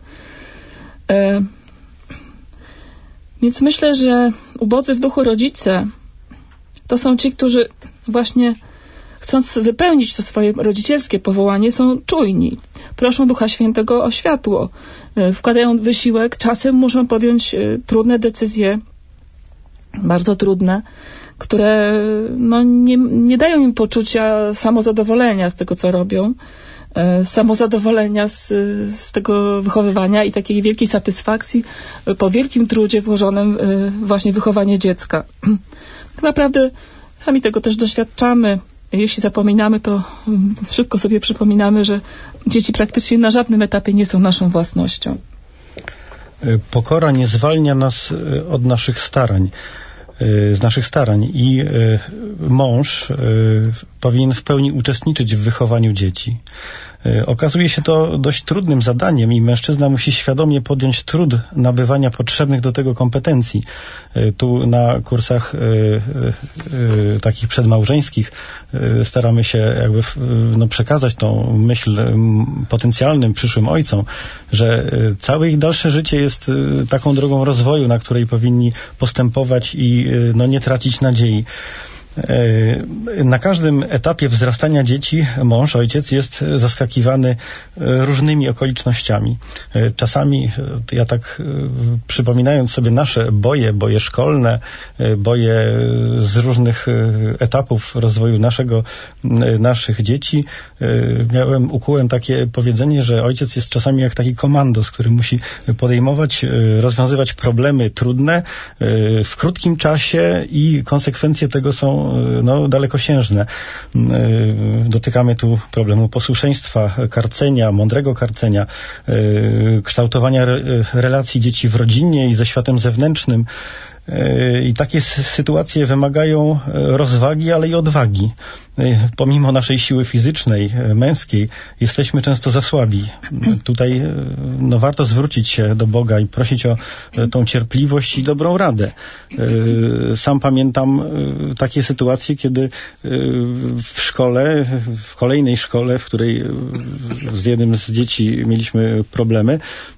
Speaker 4: Więc myślę, że ubodzy w duchu rodzice to są ci, którzy właśnie chcąc wypełnić to swoje rodzicielskie powołanie, są czujni. Proszą Ducha Świętego o światło. Wkładają wysiłek. Czasem muszą podjąć trudne decyzje, bardzo trudne, które no, nie, nie dają im poczucia samozadowolenia z tego, co robią. Samozadowolenia z, z tego wychowywania i takiej wielkiej satysfakcji po wielkim trudzie włożonym właśnie w wychowanie dziecka. Tak naprawdę sami tego też doświadczamy. Jeśli zapominamy, to szybko sobie przypominamy, że dzieci praktycznie na żadnym etapie nie są naszą własnością.
Speaker 5: Pokora nie zwalnia nas od naszych starań, z naszych starań i mąż powinien w pełni uczestniczyć w wychowaniu dzieci. Okazuje się to dość trudnym zadaniem i mężczyzna musi świadomie podjąć trud nabywania potrzebnych do tego kompetencji. Tu na kursach y, y, y, takich przedmałżeńskich y, staramy się jakby y, no, przekazać tą myśl y, potencjalnym przyszłym ojcom, że y, całe ich dalsze życie jest y, taką drogą rozwoju, na której powinni postępować i y, no, nie tracić nadziei. Na każdym etapie wzrastania dzieci mąż, ojciec jest zaskakiwany różnymi okolicznościami. Czasami ja tak przypominając sobie nasze boje, boje szkolne, boje z różnych etapów rozwoju naszego, naszych dzieci, miałem, ukułem takie powiedzenie, że ojciec jest czasami jak taki komandos, który musi podejmować, rozwiązywać problemy trudne w krótkim czasie i konsekwencje tego są no, dalekosiężne. Dotykamy tu problemu posłuszeństwa, karcenia, mądrego karcenia, kształtowania relacji dzieci w rodzinie i ze światem zewnętrznym. I takie sytuacje wymagają rozwagi, ale i odwagi. Pomimo naszej siły fizycznej, męskiej, jesteśmy często za słabi. Tutaj no, warto zwrócić się do Boga i prosić o tą cierpliwość i dobrą radę. Sam pamiętam takie sytuacje, kiedy w szkole, w kolejnej szkole, w której z jednym z dzieci mieliśmy problemy,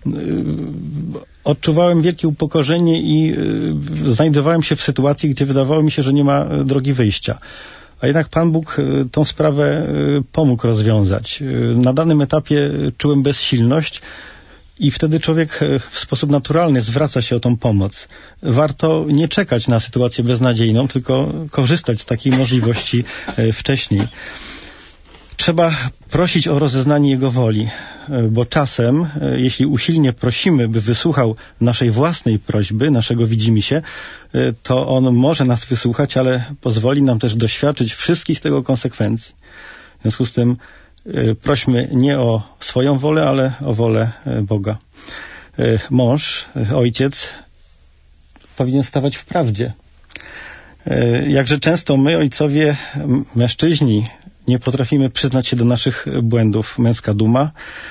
Speaker 5: odczuwałem wielkie upokorzenie i znajdowałem się w sytuacji, gdzie wydawało mi się, że nie ma drogi wyjścia. A jednak Pan Bóg tą sprawę pomógł rozwiązać. Na danym etapie czułem bezsilność i wtedy człowiek w sposób naturalny zwraca się o tą pomoc. Warto nie czekać na sytuację beznadziejną, tylko korzystać z takiej możliwości wcześniej. Trzeba prosić o rozeznanie Jego woli, bo czasem, jeśli usilnie prosimy, by wysłuchał naszej własnej prośby, naszego widzimisię, to On może nas wysłuchać, ale pozwoli nam też doświadczyć wszystkich tego konsekwencji. W związku z tym prośmy nie o swoją wolę, ale o wolę Boga. Mąż, ojciec powinien stawać w prawdzie. Jakże często my, ojcowie, mężczyźni, nie potrafimy przyznać się do naszych błędów. Męska duma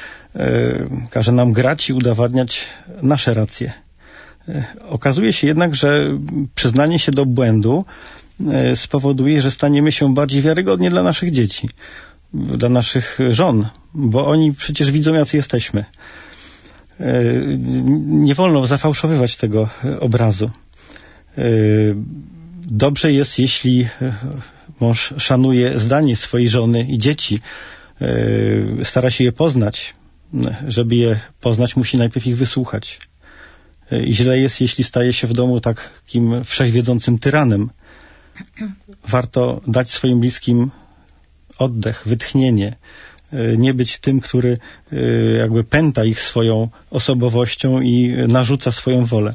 Speaker 5: każe nam grać i udowadniać nasze racje. Okazuje się jednak, że przyznanie się do błędu spowoduje, że staniemy się bardziej wiarygodni dla naszych dzieci, dla naszych żon, bo oni przecież widzą, jacy jesteśmy. Nie wolno zafałszowywać tego obrazu. Dobrze jest, jeśli mąż szanuje zdanie swojej żony i dzieci, stara się je poznać. Żeby je poznać, musi najpierw ich wysłuchać. I źle jest, jeśli staje się w domu takim wszechwiedzącym tyranem. Warto dać swoim bliskim oddech, wytchnienie. Nie być tym, który jakby pęta ich swoją osobowością i narzuca swoją wolę.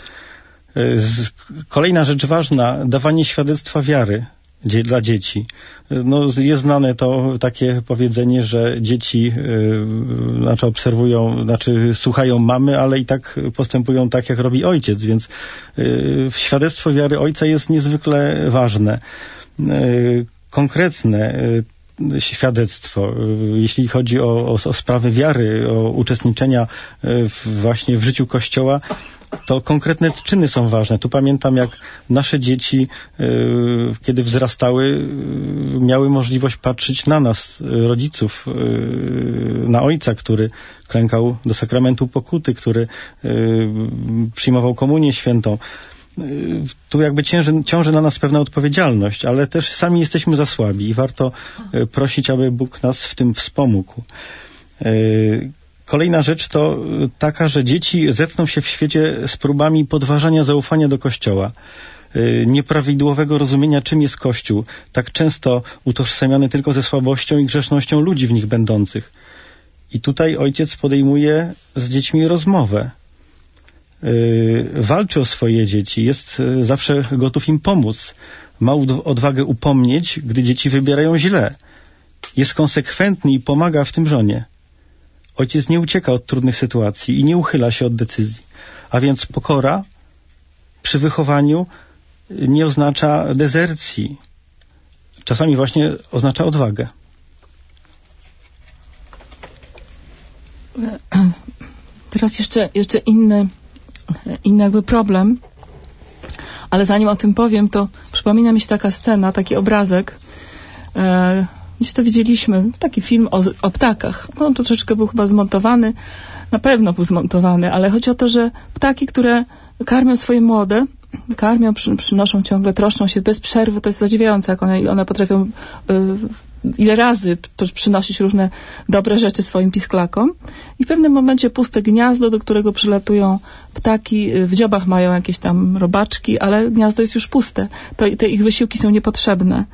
Speaker 5: Kolejna rzecz ważna, dawanie świadectwa wiary dla dzieci. No, jest znane to takie powiedzenie, że dzieci yy, znaczy obserwują, znaczy słuchają mamy, ale i tak postępują tak, jak robi ojciec, więc yy, świadectwo wiary ojca jest niezwykle ważne. Yy, konkretne. Yy, świadectwo. Jeśli chodzi o, o, o sprawy wiary, o uczestniczenia w, właśnie w życiu Kościoła, to konkretne czyny są ważne. Tu pamiętam, jak nasze dzieci, yy, kiedy wzrastały, yy, miały możliwość patrzeć na nas, rodziców, yy, na ojca, który klękał do sakramentu pokuty, który yy, przyjmował komunię świętą. Yy, tu jakby cięży, ciąży na nas pewna odpowiedzialność, ale też sami jesteśmy za słabi i warto yy, prosić, aby Bóg nas w tym wspomógł. Yy, Kolejna rzecz to taka, że dzieci zetkną się w świecie z próbami podważania zaufania do Kościoła, nieprawidłowego rozumienia, czym jest Kościół, tak często utożsamiany tylko ze słabością i grzesznością ludzi w nich będących. I tutaj ojciec podejmuje z dziećmi rozmowę. Walczy o swoje dzieci, jest zawsze gotów im pomóc. Ma odwagę upomnieć, gdy dzieci wybierają źle. Jest konsekwentny i pomaga w tym żonie. Ojciec nie ucieka od trudnych sytuacji i nie uchyla się od decyzji. A więc pokora przy wychowaniu nie oznacza dezercji. Czasami właśnie oznacza odwagę.
Speaker 4: Teraz jeszcze, jeszcze inny, inny jakby problem. Ale zanim o tym powiem, to przypomina mi się taka scena, taki obrazek. E, Gdzieś to widzieliśmy, taki film o, o ptakach. On to troszeczkę był chyba zmontowany, na pewno był zmontowany, ale chodzi o to, że ptaki, które karmią swoje młode, karmią, przy, przynoszą ciągle, troszczą się bez przerwy, to jest zadziwiające, jak one, one potrafią y, ile razy przynosić różne dobre rzeczy swoim pisklakom. I w pewnym momencie puste gniazdo, do którego przylatują ptaki, w dziobach mają jakieś tam robaczki, ale gniazdo jest już puste. To, te ich wysiłki są niepotrzebne.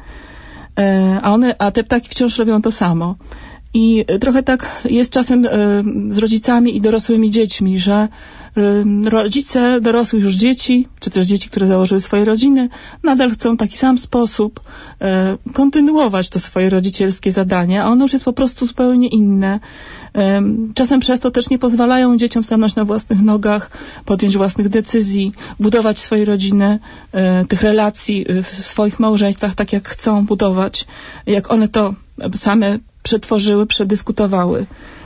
Speaker 4: A one, a te ptaki wciąż robią to samo. I trochę tak jest czasem z rodzicami i dorosłymi dziećmi, że rodzice dorosłych już dzieci, czy też dzieci, które założyły swoje rodziny, nadal chcą w taki sam sposób kontynuować to swoje rodzicielskie zadanie, a ono już jest po prostu zupełnie inne. Czasem przez to też nie pozwalają dzieciom stanąć na własnych nogach, podjąć własnych decyzji, budować swojej rodziny, tych relacji w swoich małżeństwach tak, jak chcą budować, jak one to same przetworzyły, przedyskutowały.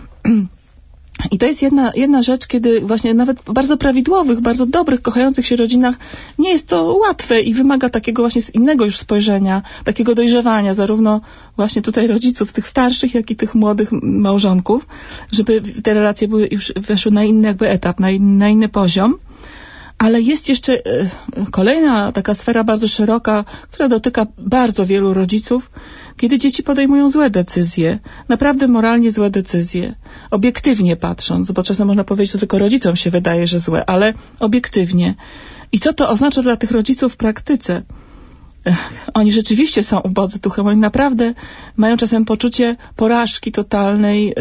Speaker 4: I to jest jedna, jedna rzecz, kiedy właśnie nawet w bardzo prawidłowych, bardzo dobrych, kochających się rodzinach nie jest to łatwe i wymaga takiego właśnie z innego już spojrzenia, takiego dojrzewania, zarówno właśnie tutaj rodziców, tych starszych, jak i tych młodych małżonków, żeby te relacje były już weszły na inny jakby etap, na inny, na inny poziom. Ale jest jeszcze kolejna taka sfera bardzo szeroka, która dotyka bardzo wielu rodziców, kiedy dzieci podejmują złe decyzje, naprawdę moralnie złe decyzje, obiektywnie patrząc, bo czasem można powiedzieć, że tylko rodzicom się wydaje, że złe, ale obiektywnie. I co to oznacza dla tych rodziców w praktyce? Oni rzeczywiście są ubodzy duchem, oni naprawdę mają czasem poczucie porażki totalnej,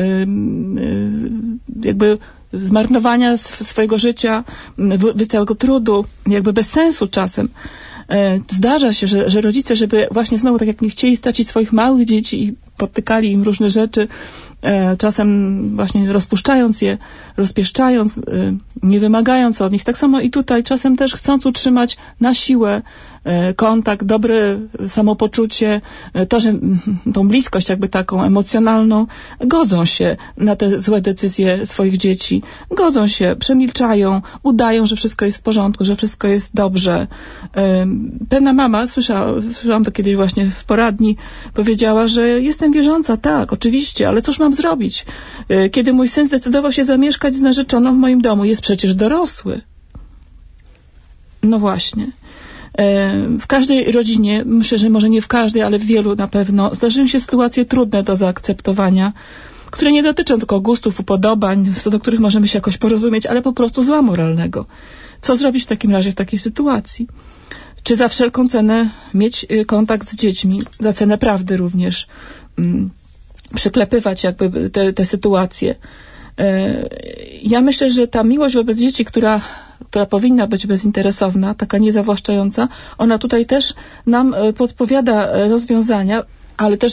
Speaker 4: jakby zmarnowania swojego życia, całego trudu, jakby bez sensu czasem. Zdarza się, że, że rodzice, żeby właśnie znowu, tak jak nie chcieli stracić swoich małych dzieci i podtykali im różne rzeczy, czasem właśnie rozpuszczając je, rozpieszczając, nie wymagając od nich. Tak samo i tutaj, czasem też chcąc utrzymać na siłę kontakt, dobre samopoczucie, to, że tą bliskość jakby taką emocjonalną, godzą się na te złe decyzje swoich dzieci. Godzą się, przemilczają, udają, że wszystko jest w porządku, że wszystko jest dobrze. Pewna mama, słyszałam, słyszałam to kiedyś właśnie w poradni, powiedziała, że jestem wierząca, tak, oczywiście, ale cóż mam zrobić? Kiedy mój syn zdecydował się zamieszkać z narzeczoną w moim domu, jest przecież dorosły. No właśnie. W każdej rodzinie, myślę, że może nie w każdej, ale w wielu na pewno, zdarzyły się sytuacje trudne do zaakceptowania, które nie dotyczą tylko gustów, upodobań, co do których możemy się jakoś porozumieć, ale po prostu zła moralnego. Co zrobić w takim razie w takiej sytuacji? Czy za wszelką cenę mieć kontakt z dziećmi, za cenę prawdy również, mm, przyklepywać jakby te, te sytuacje? Ja myślę, że ta miłość wobec dzieci, która, która powinna być bezinteresowna, taka niezawłaszczająca, ona tutaj też nam podpowiada rozwiązania, ale też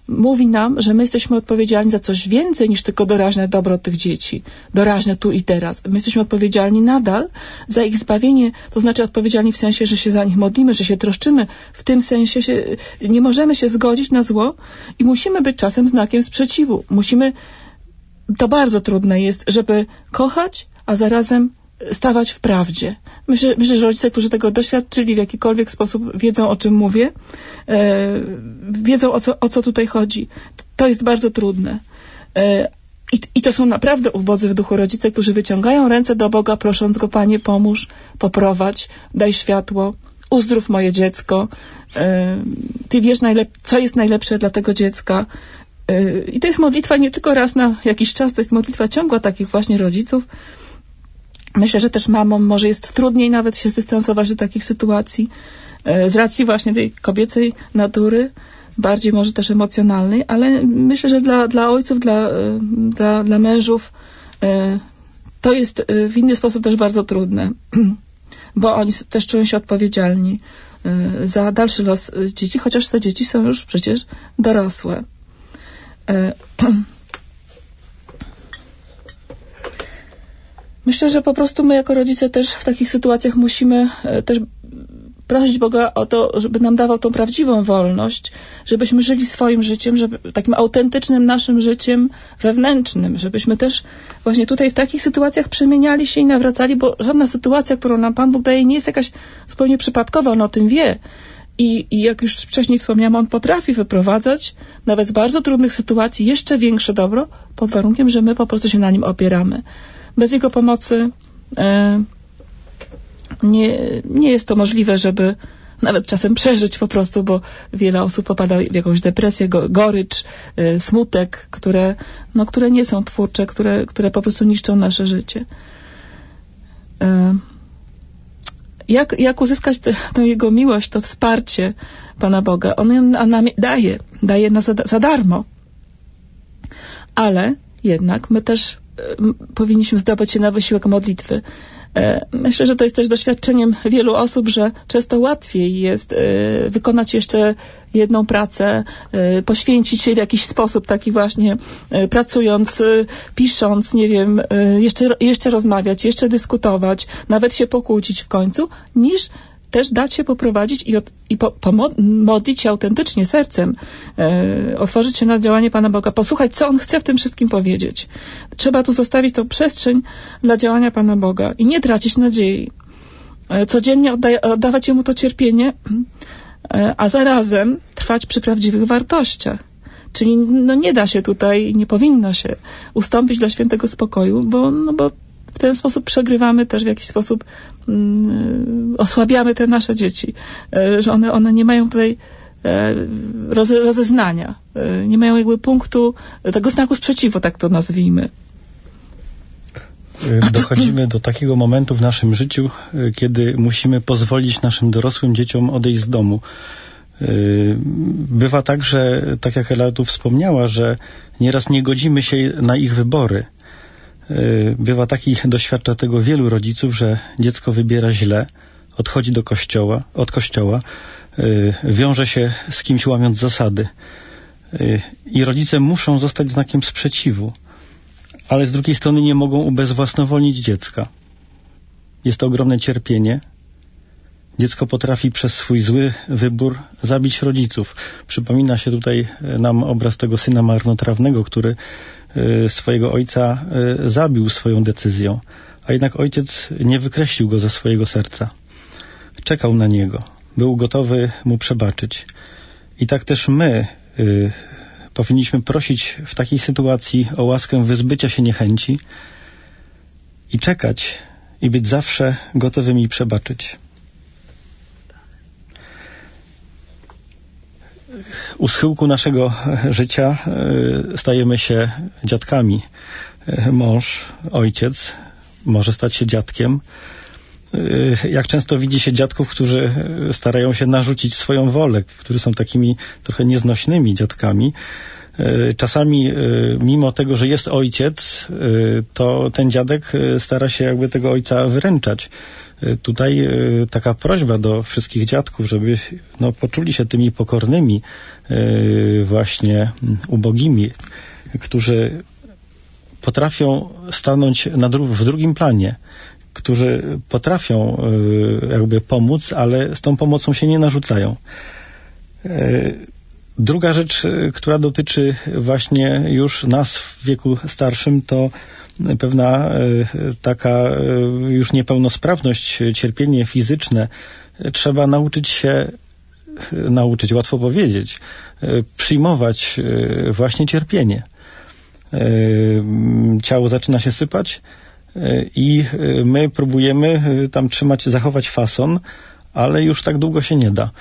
Speaker 4: mówi nam, że my jesteśmy odpowiedzialni za coś więcej niż tylko doraźne dobro tych dzieci, doraźne tu i teraz. My jesteśmy odpowiedzialni nadal za ich zbawienie, to znaczy odpowiedzialni w sensie, że się za nich modlimy, że się troszczymy. W tym sensie się, nie możemy się zgodzić na zło i musimy być czasem znakiem sprzeciwu. Musimy, to bardzo trudne jest, żeby kochać, a zarazem stawać w prawdzie. Myślę, myślę, że rodzice, którzy tego doświadczyli w jakikolwiek sposób, wiedzą, o czym mówię, e, wiedzą, o co, o co tutaj chodzi. To jest bardzo trudne. E, i, I to są naprawdę ubodzy w duchu rodzice, którzy wyciągają ręce do Boga, prosząc Go: Panie, pomóż, poprowadź, daj światło, uzdrów moje dziecko. E, Ty wiesz, najlep- co jest najlepsze dla tego dziecka. E, I to jest modlitwa nie tylko raz na jakiś czas, to jest modlitwa ciągła takich właśnie rodziców. Myślę, że też mamom może jest trudniej nawet się zdystansować do takich sytuacji z racji właśnie tej kobiecej natury, bardziej może też emocjonalnej, ale myślę, że dla, dla ojców, dla, dla, dla mężów to jest w inny sposób też bardzo trudne, bo oni też czują się odpowiedzialni za dalszy los dzieci, chociaż te dzieci są już przecież dorosłe. Myślę, że po prostu my jako rodzice też w takich sytuacjach musimy też prosić Boga o to, żeby nam dawał tą prawdziwą wolność, żebyśmy żyli swoim życiem, żeby, takim autentycznym naszym życiem wewnętrznym, żebyśmy też właśnie tutaj w takich sytuacjach przemieniali się i nawracali, bo żadna sytuacja, którą nam Pan Bóg daje, nie jest jakaś zupełnie przypadkowa, On o tym wie. I, I jak już wcześniej wspomniałam, On potrafi wyprowadzać nawet z bardzo trudnych sytuacji jeszcze większe dobro, pod warunkiem, że my po prostu się na Nim opieramy. Bez Jego pomocy e, nie, nie jest to możliwe, żeby nawet czasem przeżyć po prostu, bo wiele osób popada w jakąś depresję, go, gorycz, e, smutek, które, no, które nie są twórcze, które, które po prostu niszczą nasze życie. E, jak, jak uzyskać te, tę Jego miłość, to wsparcie Pana Boga? On nam daje, daje nas za, za darmo. Ale jednak my też powinniśmy zdobyć się na wysiłek modlitwy. Myślę, że to jest też doświadczeniem wielu osób, że często łatwiej jest wykonać jeszcze jedną pracę, poświęcić się w jakiś sposób taki właśnie pracując, pisząc, nie wiem, jeszcze, jeszcze rozmawiać, jeszcze dyskutować, nawet się pokłócić w końcu, niż też dać się poprowadzić i, od, i po, pomodlić się autentycznie sercem, e, otworzyć się na działanie Pana Boga, posłuchać, co On chce w tym wszystkim powiedzieć. Trzeba tu zostawić tą przestrzeń dla działania Pana Boga i nie tracić nadziei. E, codziennie odda- oddawać Jemu to cierpienie, e, a zarazem trwać przy prawdziwych wartościach. Czyli no, nie da się tutaj, nie powinno się ustąpić dla świętego spokoju, bo, no, bo w ten sposób przegrywamy też w jakiś sposób, mm, osłabiamy te nasze dzieci, e, że one, one nie mają tutaj e, roze, rozeznania, e, nie mają jakby punktu, tego znaku sprzeciwu, tak to nazwijmy.
Speaker 5: Dochodzimy do takiego momentu w naszym życiu, kiedy musimy pozwolić naszym dorosłym dzieciom odejść z domu. Bywa tak, że, tak jak Ela tu wspomniała, że nieraz nie godzimy się na ich wybory. Bywa taki, doświadcza tego wielu rodziców, że dziecko wybiera źle, odchodzi do kościoła, od kościoła, wiąże się z kimś, łamiąc zasady. I rodzice muszą zostać znakiem sprzeciwu, ale z drugiej strony nie mogą ubezwłasnowolnić dziecka. Jest to ogromne cierpienie. Dziecko potrafi przez swój zły wybór zabić rodziców. Przypomina się tutaj nam obraz tego syna marnotrawnego, który swojego ojca zabił swoją decyzją, a jednak ojciec nie wykreślił go ze swojego serca. Czekał na niego, był gotowy mu przebaczyć. I tak też my y, powinniśmy prosić w takiej sytuacji o łaskę wyzbycia się niechęci i czekać i być zawsze gotowymi przebaczyć. U schyłku naszego życia stajemy się dziadkami. Mąż, ojciec może stać się dziadkiem. Jak często widzi się dziadków, którzy starają się narzucić swoją wolę, którzy są takimi trochę nieznośnymi dziadkami. Czasami mimo tego, że jest ojciec, to ten dziadek stara się jakby tego ojca wyręczać. Tutaj taka prośba do wszystkich dziadków, żeby no, poczuli się tymi pokornymi, właśnie ubogimi, którzy potrafią stanąć na dru- w drugim planie, którzy potrafią jakby pomóc, ale z tą pomocą się nie narzucają. Druga rzecz, która dotyczy właśnie już nas w wieku starszym, to pewna taka już niepełnosprawność, cierpienie fizyczne. Trzeba nauczyć się, nauczyć, łatwo powiedzieć, przyjmować właśnie cierpienie. Ciało zaczyna się sypać i my próbujemy tam trzymać, zachować fason, ale już tak długo się nie da.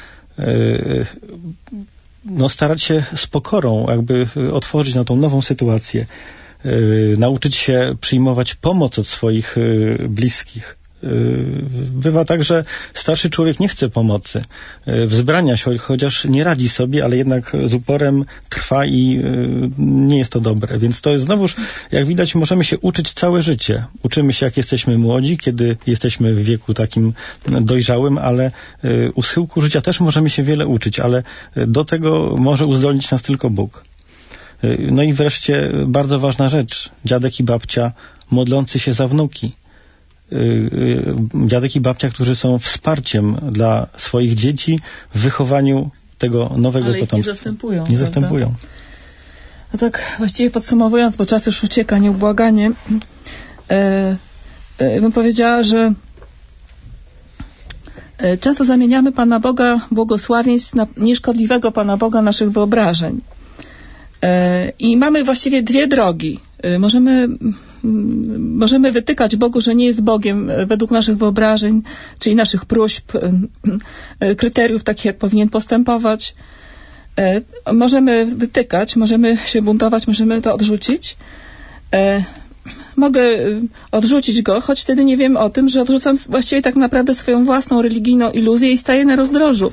Speaker 5: No, starać się z pokorą jakby otworzyć na tą nową sytuację, yy, nauczyć się przyjmować pomoc od swoich yy, bliskich. Yy, bywa tak, że starszy człowiek nie chce pomocy, yy, wzbrania się, chociaż nie radzi sobie, ale jednak z uporem trwa i yy, nie jest to dobre. Więc to jest znowuż, jak widać, możemy się uczyć całe życie. Uczymy się, jak jesteśmy młodzi, kiedy jesteśmy w wieku takim dojrzałym, ale yy, u schyłku życia też możemy się wiele uczyć, ale do tego może uzdolnić nas tylko Bóg. Yy, no i wreszcie bardzo ważna rzecz. Dziadek i babcia modlący się za wnuki. Dziadek i babcia, którzy są wsparciem dla swoich dzieci w wychowaniu tego nowego
Speaker 4: Ale ich
Speaker 5: potomstwa.
Speaker 4: nie zastępują.
Speaker 5: Nie zastępują.
Speaker 4: A tak właściwie podsumowując, bo czas już ucieka nieubłaganie, e, e, bym powiedziała, że e, często zamieniamy Pana Boga, błogosławieństw na nieszkodliwego Pana Boga naszych wyobrażeń. E, I mamy właściwie dwie drogi. E, możemy Możemy wytykać Bogu, że nie jest Bogiem według naszych wyobrażeń, czyli naszych próśb, kryteriów takich, jak powinien postępować. Możemy wytykać, możemy się buntować, możemy to odrzucić. Mogę odrzucić go, choć wtedy nie wiem o tym, że odrzucam właściwie tak naprawdę swoją własną religijną iluzję i staję na rozdrożu.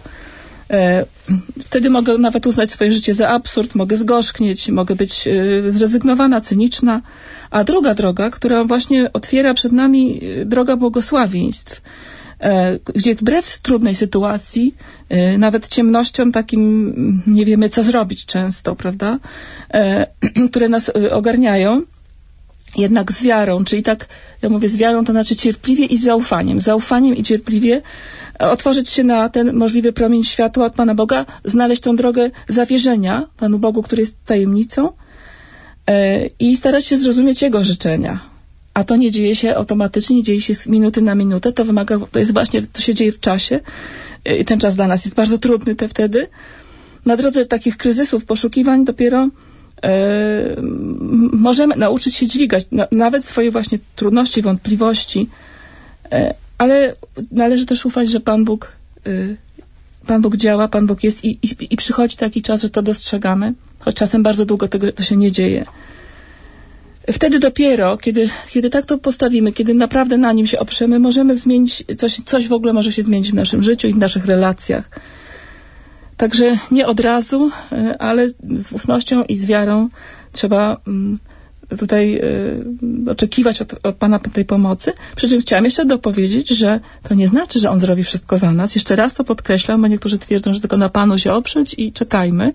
Speaker 4: Wtedy mogę nawet uznać swoje życie za absurd, mogę zgorzknieć, mogę być zrezygnowana, cyniczna. A druga droga, która właśnie otwiera przed nami droga błogosławieństw, gdzie wbrew trudnej sytuacji, nawet ciemnościom takim nie wiemy, co zrobić często, prawda, które nas ogarniają, jednak z wiarą, czyli tak, ja mówię z wiarą, to znaczy cierpliwie i z zaufaniem. Z zaufaniem i cierpliwie otworzyć się na ten możliwy promień światła od Pana Boga, znaleźć tą drogę zawierzenia Panu Bogu, który jest tajemnicą yy, i starać się zrozumieć Jego życzenia. A to nie dzieje się automatycznie, nie dzieje się z minuty na minutę, to wymaga, to jest właśnie, to się dzieje w czasie yy, i ten czas dla nas jest bardzo trudny te wtedy. Na drodze takich kryzysów, poszukiwań dopiero Yy, możemy nauczyć się dźwigać na, nawet swoje właśnie trudności, wątpliwości, yy, ale należy też ufać, że Pan Bóg yy, Pan Bóg działa, Pan Bóg jest i, i, i przychodzi taki czas, że to dostrzegamy, choć czasem bardzo długo tego to się nie dzieje. Wtedy dopiero, kiedy, kiedy tak to postawimy, kiedy naprawdę na nim się oprzemy, możemy zmienić, coś, coś w ogóle może się zmienić w naszym życiu i w naszych relacjach. Także nie od razu, ale z ufnością i z wiarą trzeba tutaj oczekiwać od, od Pana tej pomocy. Przy czym chciałam jeszcze dopowiedzieć, że to nie znaczy, że On zrobi wszystko za nas. Jeszcze raz to podkreślam, bo niektórzy twierdzą, że tylko na Panu się oprzeć i czekajmy.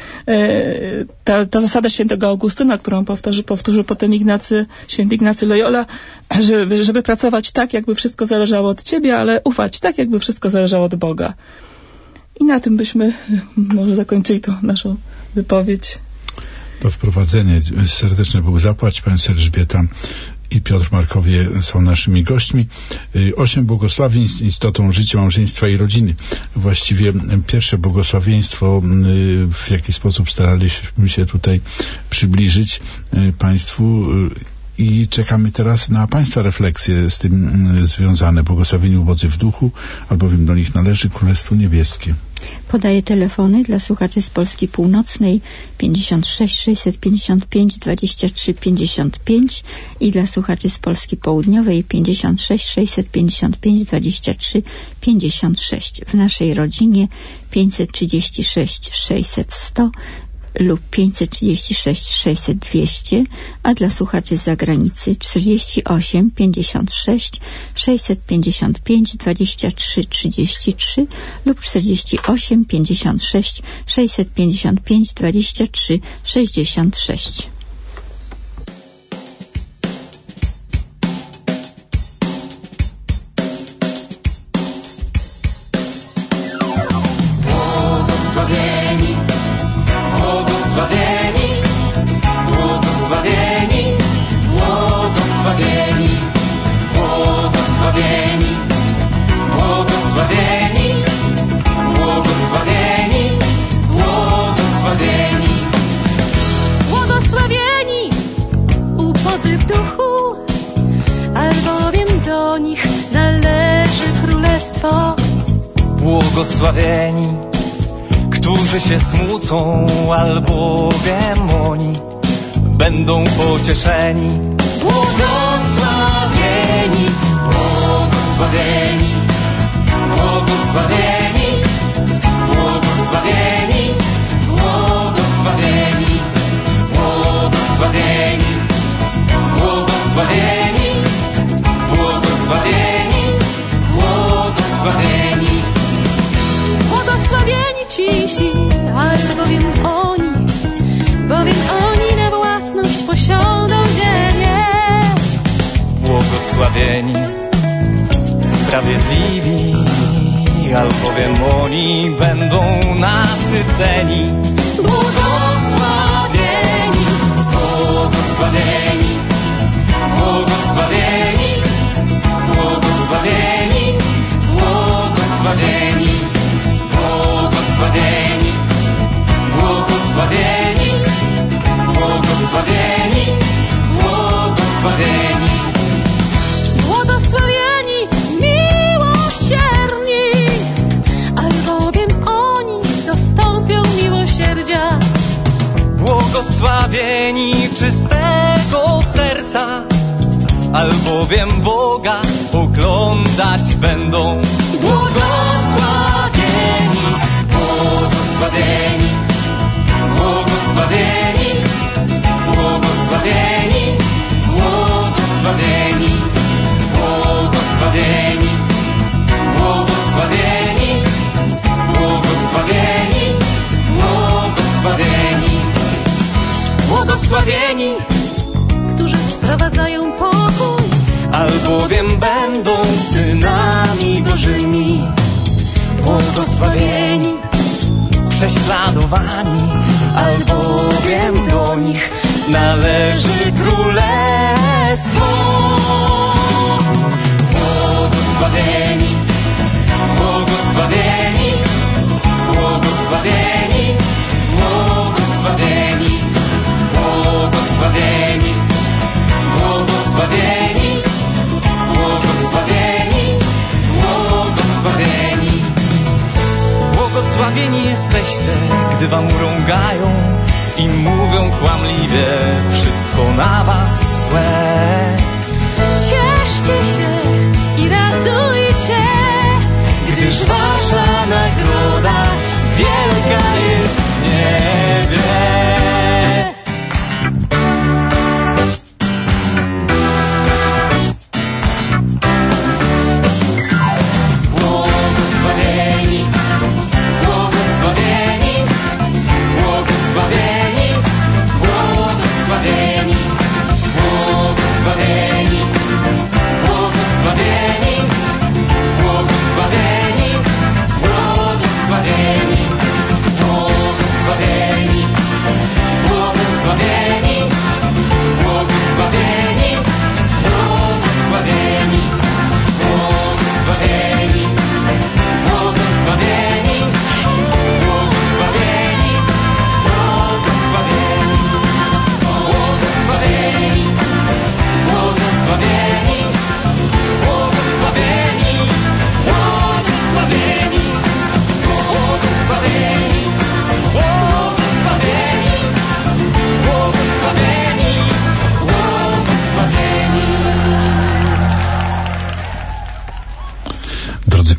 Speaker 4: Ta, ta zasada świętego Augustyna, którą powtórzy, powtórzył potem Ignacy, święty Ignacy Loyola, żeby, żeby pracować tak, jakby wszystko zależało od Ciebie, ale ufać tak, jakby wszystko zależało od Boga. I na tym byśmy może zakończyli tą naszą wypowiedź.
Speaker 3: To wprowadzenie. Serdeczny Bóg zapłać. Pani Elżbieta i Piotr Markowie są naszymi gośćmi. Osiem błogosławieństw istotą życia, małżeństwa i rodziny. Właściwie pierwsze błogosławieństwo, w jaki sposób staraliśmy się tutaj przybliżyć Państwu. I czekamy teraz na Państwa refleksje z tym związane. Błogosławieni ubodzy w duchu, albowiem do nich należy Królestwo Niebieskie.
Speaker 2: Podaję telefony dla słuchaczy z Polski Północnej pięćdziesiąt sześć sześćset pięćdziesiąt pięć dwadzieścia trzy pięćdziesiąt pięć i dla słuchaczy z Polski Południowej pięćdziesiąt sześć sześćset pięćdziesiąt pięć dwadzieścia trzy pięćdziesiąt sześć. W naszej rodzinie pięćset trzydzieści sześć sześćset sto lub pięćset trzydzieści sześć sześćset dwieście, a dla słuchaczy z zagranicy czterdzieści osiem pięćdziesiąt sześć sześćset pięćdziesiąt pięć dwadzieścia trzy trzydzieści trzy lub czterdzieści osiem pięćdziesiąt sześć sześćset pięćdziesiąt pięć dwadzieścia trzy sześćdziesiąt sześć.
Speaker 6: Błogosławieni, którzy się smucą, albowiem oni będą pocieszeni. Błogosławieni, błogosławieni, błogosławieni, błogosławieni, błogosławieni, błogosławieni, błogosławieni, błogosławieni, błogosławieni.
Speaker 7: Błogosławieni cisi, albowiem oni, bowiem oni na własność posiądą ziemię.
Speaker 6: Błogosławieni, sprawiedliwi, albowiem oni będą nasyceni. Błogosławieni, błogosławieni, błogosławieni, błogosławieni, błogosławieni. Błogosławieni, błogosławieni, błogosławieni, błogosławieni.
Speaker 7: Błogosławieni, miłosierni, albowiem oni dostąpią miłosierdzia.
Speaker 6: Błogosławieni czystego serca, albowiem Boga oglądać będą. Błogosławieni, błogosławieni, błogosławieni, błogosławieni, błogosławieni, błogosławieni, błogosławieni, błogosławieni, błogosławieni. Błogosławieni,
Speaker 7: którzy wprowadzają pokój,
Speaker 6: albowiem będą synami Bożymi. Błogosławieni, prześladowani, albowiem do nich należy królestwo. Błogosławieni, błogosławieni, błogosławieni, błogosławieni, błogosławieni, błogosławieni, błogosławieni, błogosławieni. Błogosławieni jesteście, gdy wam urągają i mówią kłamliwie wszystko na was złe.
Speaker 7: cieszcie się i radujcie,
Speaker 6: gdyż wasza nagroda wielka jest w niebie. Błogosławieni, błogosławieni,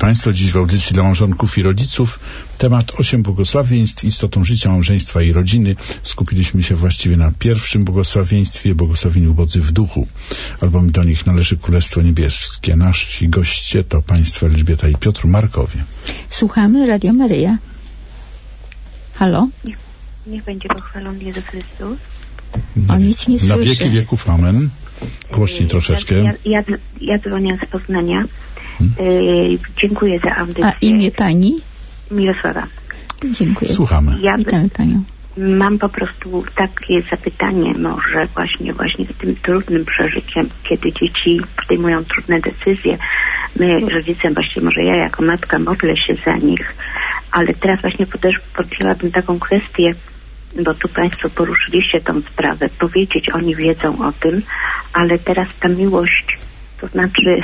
Speaker 3: Państwa, dziś w audycji dla małżonków i rodziców temat osiem błogosławieństw istotą życia, małżeństwa i rodziny. Skupiliśmy się właściwie na pierwszym błogosławieństwie, błogosławieni ubodzy w duchu, albowiem do nich należy Królestwo Niebieskie. Nasi goście to Państwo Elżbieta i Piotr Markowie.
Speaker 2: Słuchamy Radio Maryja. Halo?
Speaker 8: Niech, niech będzie pochwalony Jezus Chrystus.
Speaker 2: O nic nie
Speaker 3: Na
Speaker 2: słyszę.
Speaker 3: wieki wieków, amen. Głośniej troszeczkę.
Speaker 8: Ja, ja, ja dzwonię z Poznania. Hmm? Y, dziękuję za audycję.
Speaker 2: A imię pani?
Speaker 8: Mirosława.
Speaker 2: Dziękuję.
Speaker 3: Słuchamy.
Speaker 8: Ja
Speaker 2: Witamy panią.
Speaker 8: Mam po prostu takie zapytanie może właśnie, właśnie z tym trudnym przeżyciem, kiedy dzieci podejmują trudne decyzje. My, rodzice, właściwie może ja jako matka modlę się za nich, ale teraz właśnie też podjęłabym taką kwestię, bo tu Państwo poruszyliście tą sprawę, powiedzieć, oni wiedzą o tym, ale teraz ta miłość, to znaczy,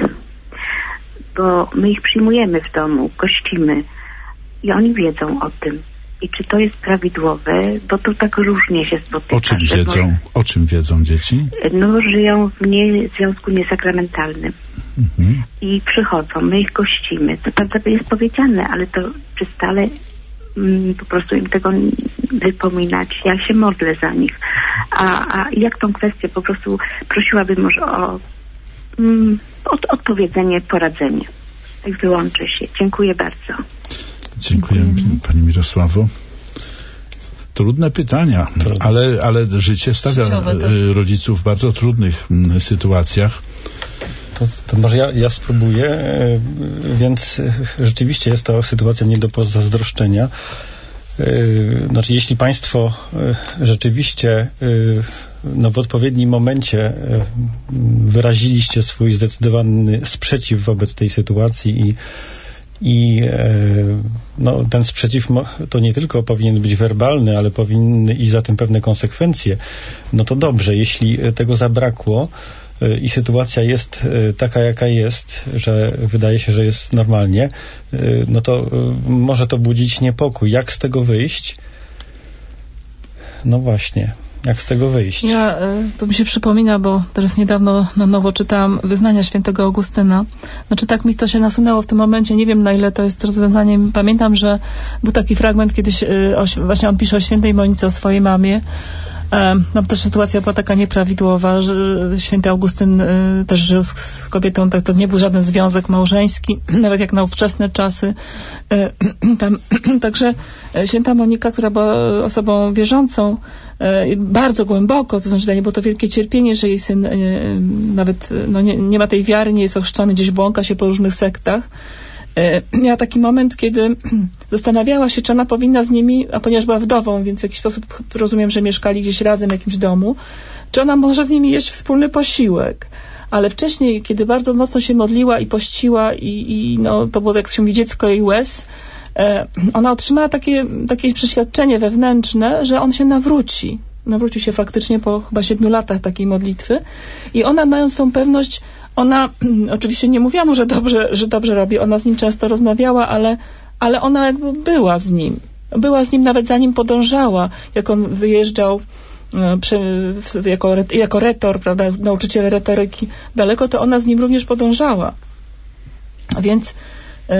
Speaker 8: bo my ich przyjmujemy w domu, gościmy i oni wiedzą o tym. I czy to jest prawidłowe, bo to tak różnie się spotyka.
Speaker 3: O czym wiedzą? Bo, o czym wiedzą dzieci?
Speaker 8: No, żyją w nie, związku niesakramentalnym. Mhm. I przychodzą, my ich gościmy. To prawda jest powiedziane, ale to czy stale mm, po prostu im tego wypominać? Ja się modlę za nich. A, a jak tą kwestię po prostu prosiłabym może o mm, od, odpowiedzenie, poradzenie. Tak wyłączę się. Dziękuję bardzo.
Speaker 3: Dziękuję Pani Mirosławo. Trudne pytania, ale, ale życie stawia rodziców w bardzo trudnych sytuacjach.
Speaker 5: To, to może ja, ja spróbuję, więc rzeczywiście jest to sytuacja nie do pozazdroszczenia. Znaczy, jeśli Państwo rzeczywiście no, w odpowiednim momencie wyraziliście swój zdecydowany sprzeciw wobec tej sytuacji i I no, ten sprzeciw to nie tylko powinien być werbalny, ale powinny iść za tym pewne konsekwencje. No to dobrze, jeśli tego zabrakło i sytuacja jest taka, jaka jest, że wydaje się, że jest normalnie, no to może to budzić niepokój. Jak z tego wyjść? No właśnie. Jak z tego wyjść?
Speaker 4: Ja, to mi się przypomina, bo teraz niedawno na nowo czytałam wyznania świętego Augustyna. Znaczy tak mi to się nasunęło w tym momencie, nie wiem na ile to jest rozwiązaniem. Pamiętam, że był taki fragment kiedyś, właśnie on pisze o świętej Monice, o swojej mamie. No też sytuacja była taka nieprawidłowa, że święty Augustyn też żył z kobietą, tak to nie był żaden związek małżeński, nawet jak na ówczesne czasy. Tam, także święta Monika, która była osobą wierzącą, bardzo głęboko, to znaczy dla niej było to wielkie cierpienie, że jej syn nawet no nie, nie ma tej wiary, nie jest ochrzczony, gdzieś błąka się po różnych sektach. Miała taki moment, kiedy zastanawiała się, czy ona powinna z nimi, a ponieważ była wdową, więc w jakiś sposób rozumiem, że mieszkali gdzieś razem w jakimś domu, czy ona może z nimi jeść wspólny posiłek. Ale wcześniej, kiedy bardzo mocno się modliła i pościła i, i no, to było, jak się mówi, dziecko jej łez, ona otrzymała takie, takie przeświadczenie wewnętrzne, że on się nawróci. Nawrócił się faktycznie po chyba siedmiu latach takiej modlitwy i ona, mając tą pewność, ona oczywiście nie mówiła mu, że dobrze, że dobrze robi, ona z nim często rozmawiała, ale, ale ona jakby była z nim. Była z nim nawet zanim podążała, jak on wyjeżdżał przy, jako, jako retor, prawda, nauczyciel retoryki daleko, to ona z nim również podążała. A więc yy,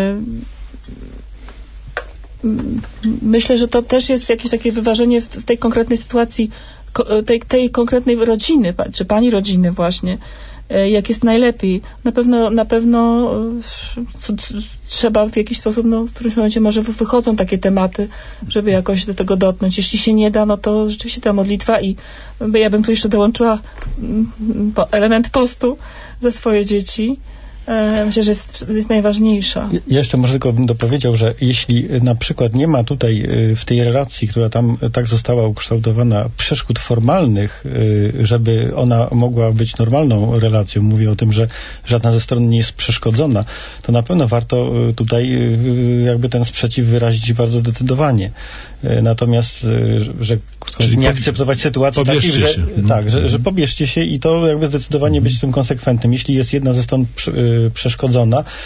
Speaker 4: myślę, że to też jest jakieś takie wyważenie w, w tej konkretnej sytuacji tej, tej konkretnej rodziny, czy pani rodziny właśnie, jak jest najlepiej. Na pewno, na pewno co, co, trzeba w jakiś sposób, no w którymś momencie może wychodzą takie tematy, żeby jakoś do tego dotknąć. Jeśli się nie da, no to rzeczywiście ta modlitwa i ja bym tu jeszcze dołączyła element postu za swoje dzieci. Myślę, że jest, jest najważniejsza.
Speaker 5: Ja jeszcze może tylko bym dopowiedział, że jeśli na przykład nie ma tutaj w tej relacji, która tam tak została ukształtowana, przeszkód formalnych, żeby ona mogła być normalną relacją, mówię o tym, że żadna ze stron nie jest przeszkodzona, to na pewno warto tutaj jakby ten sprzeciw wyrazić bardzo zdecydowanie. Natomiast, że
Speaker 3: Czyli
Speaker 5: nie akceptować sytuacji takiej, że, tak, że, że pobierzcie się i to jakby zdecydowanie być tym konsekwentnym. Jeśli jest jedna ze stron przeszkodzona,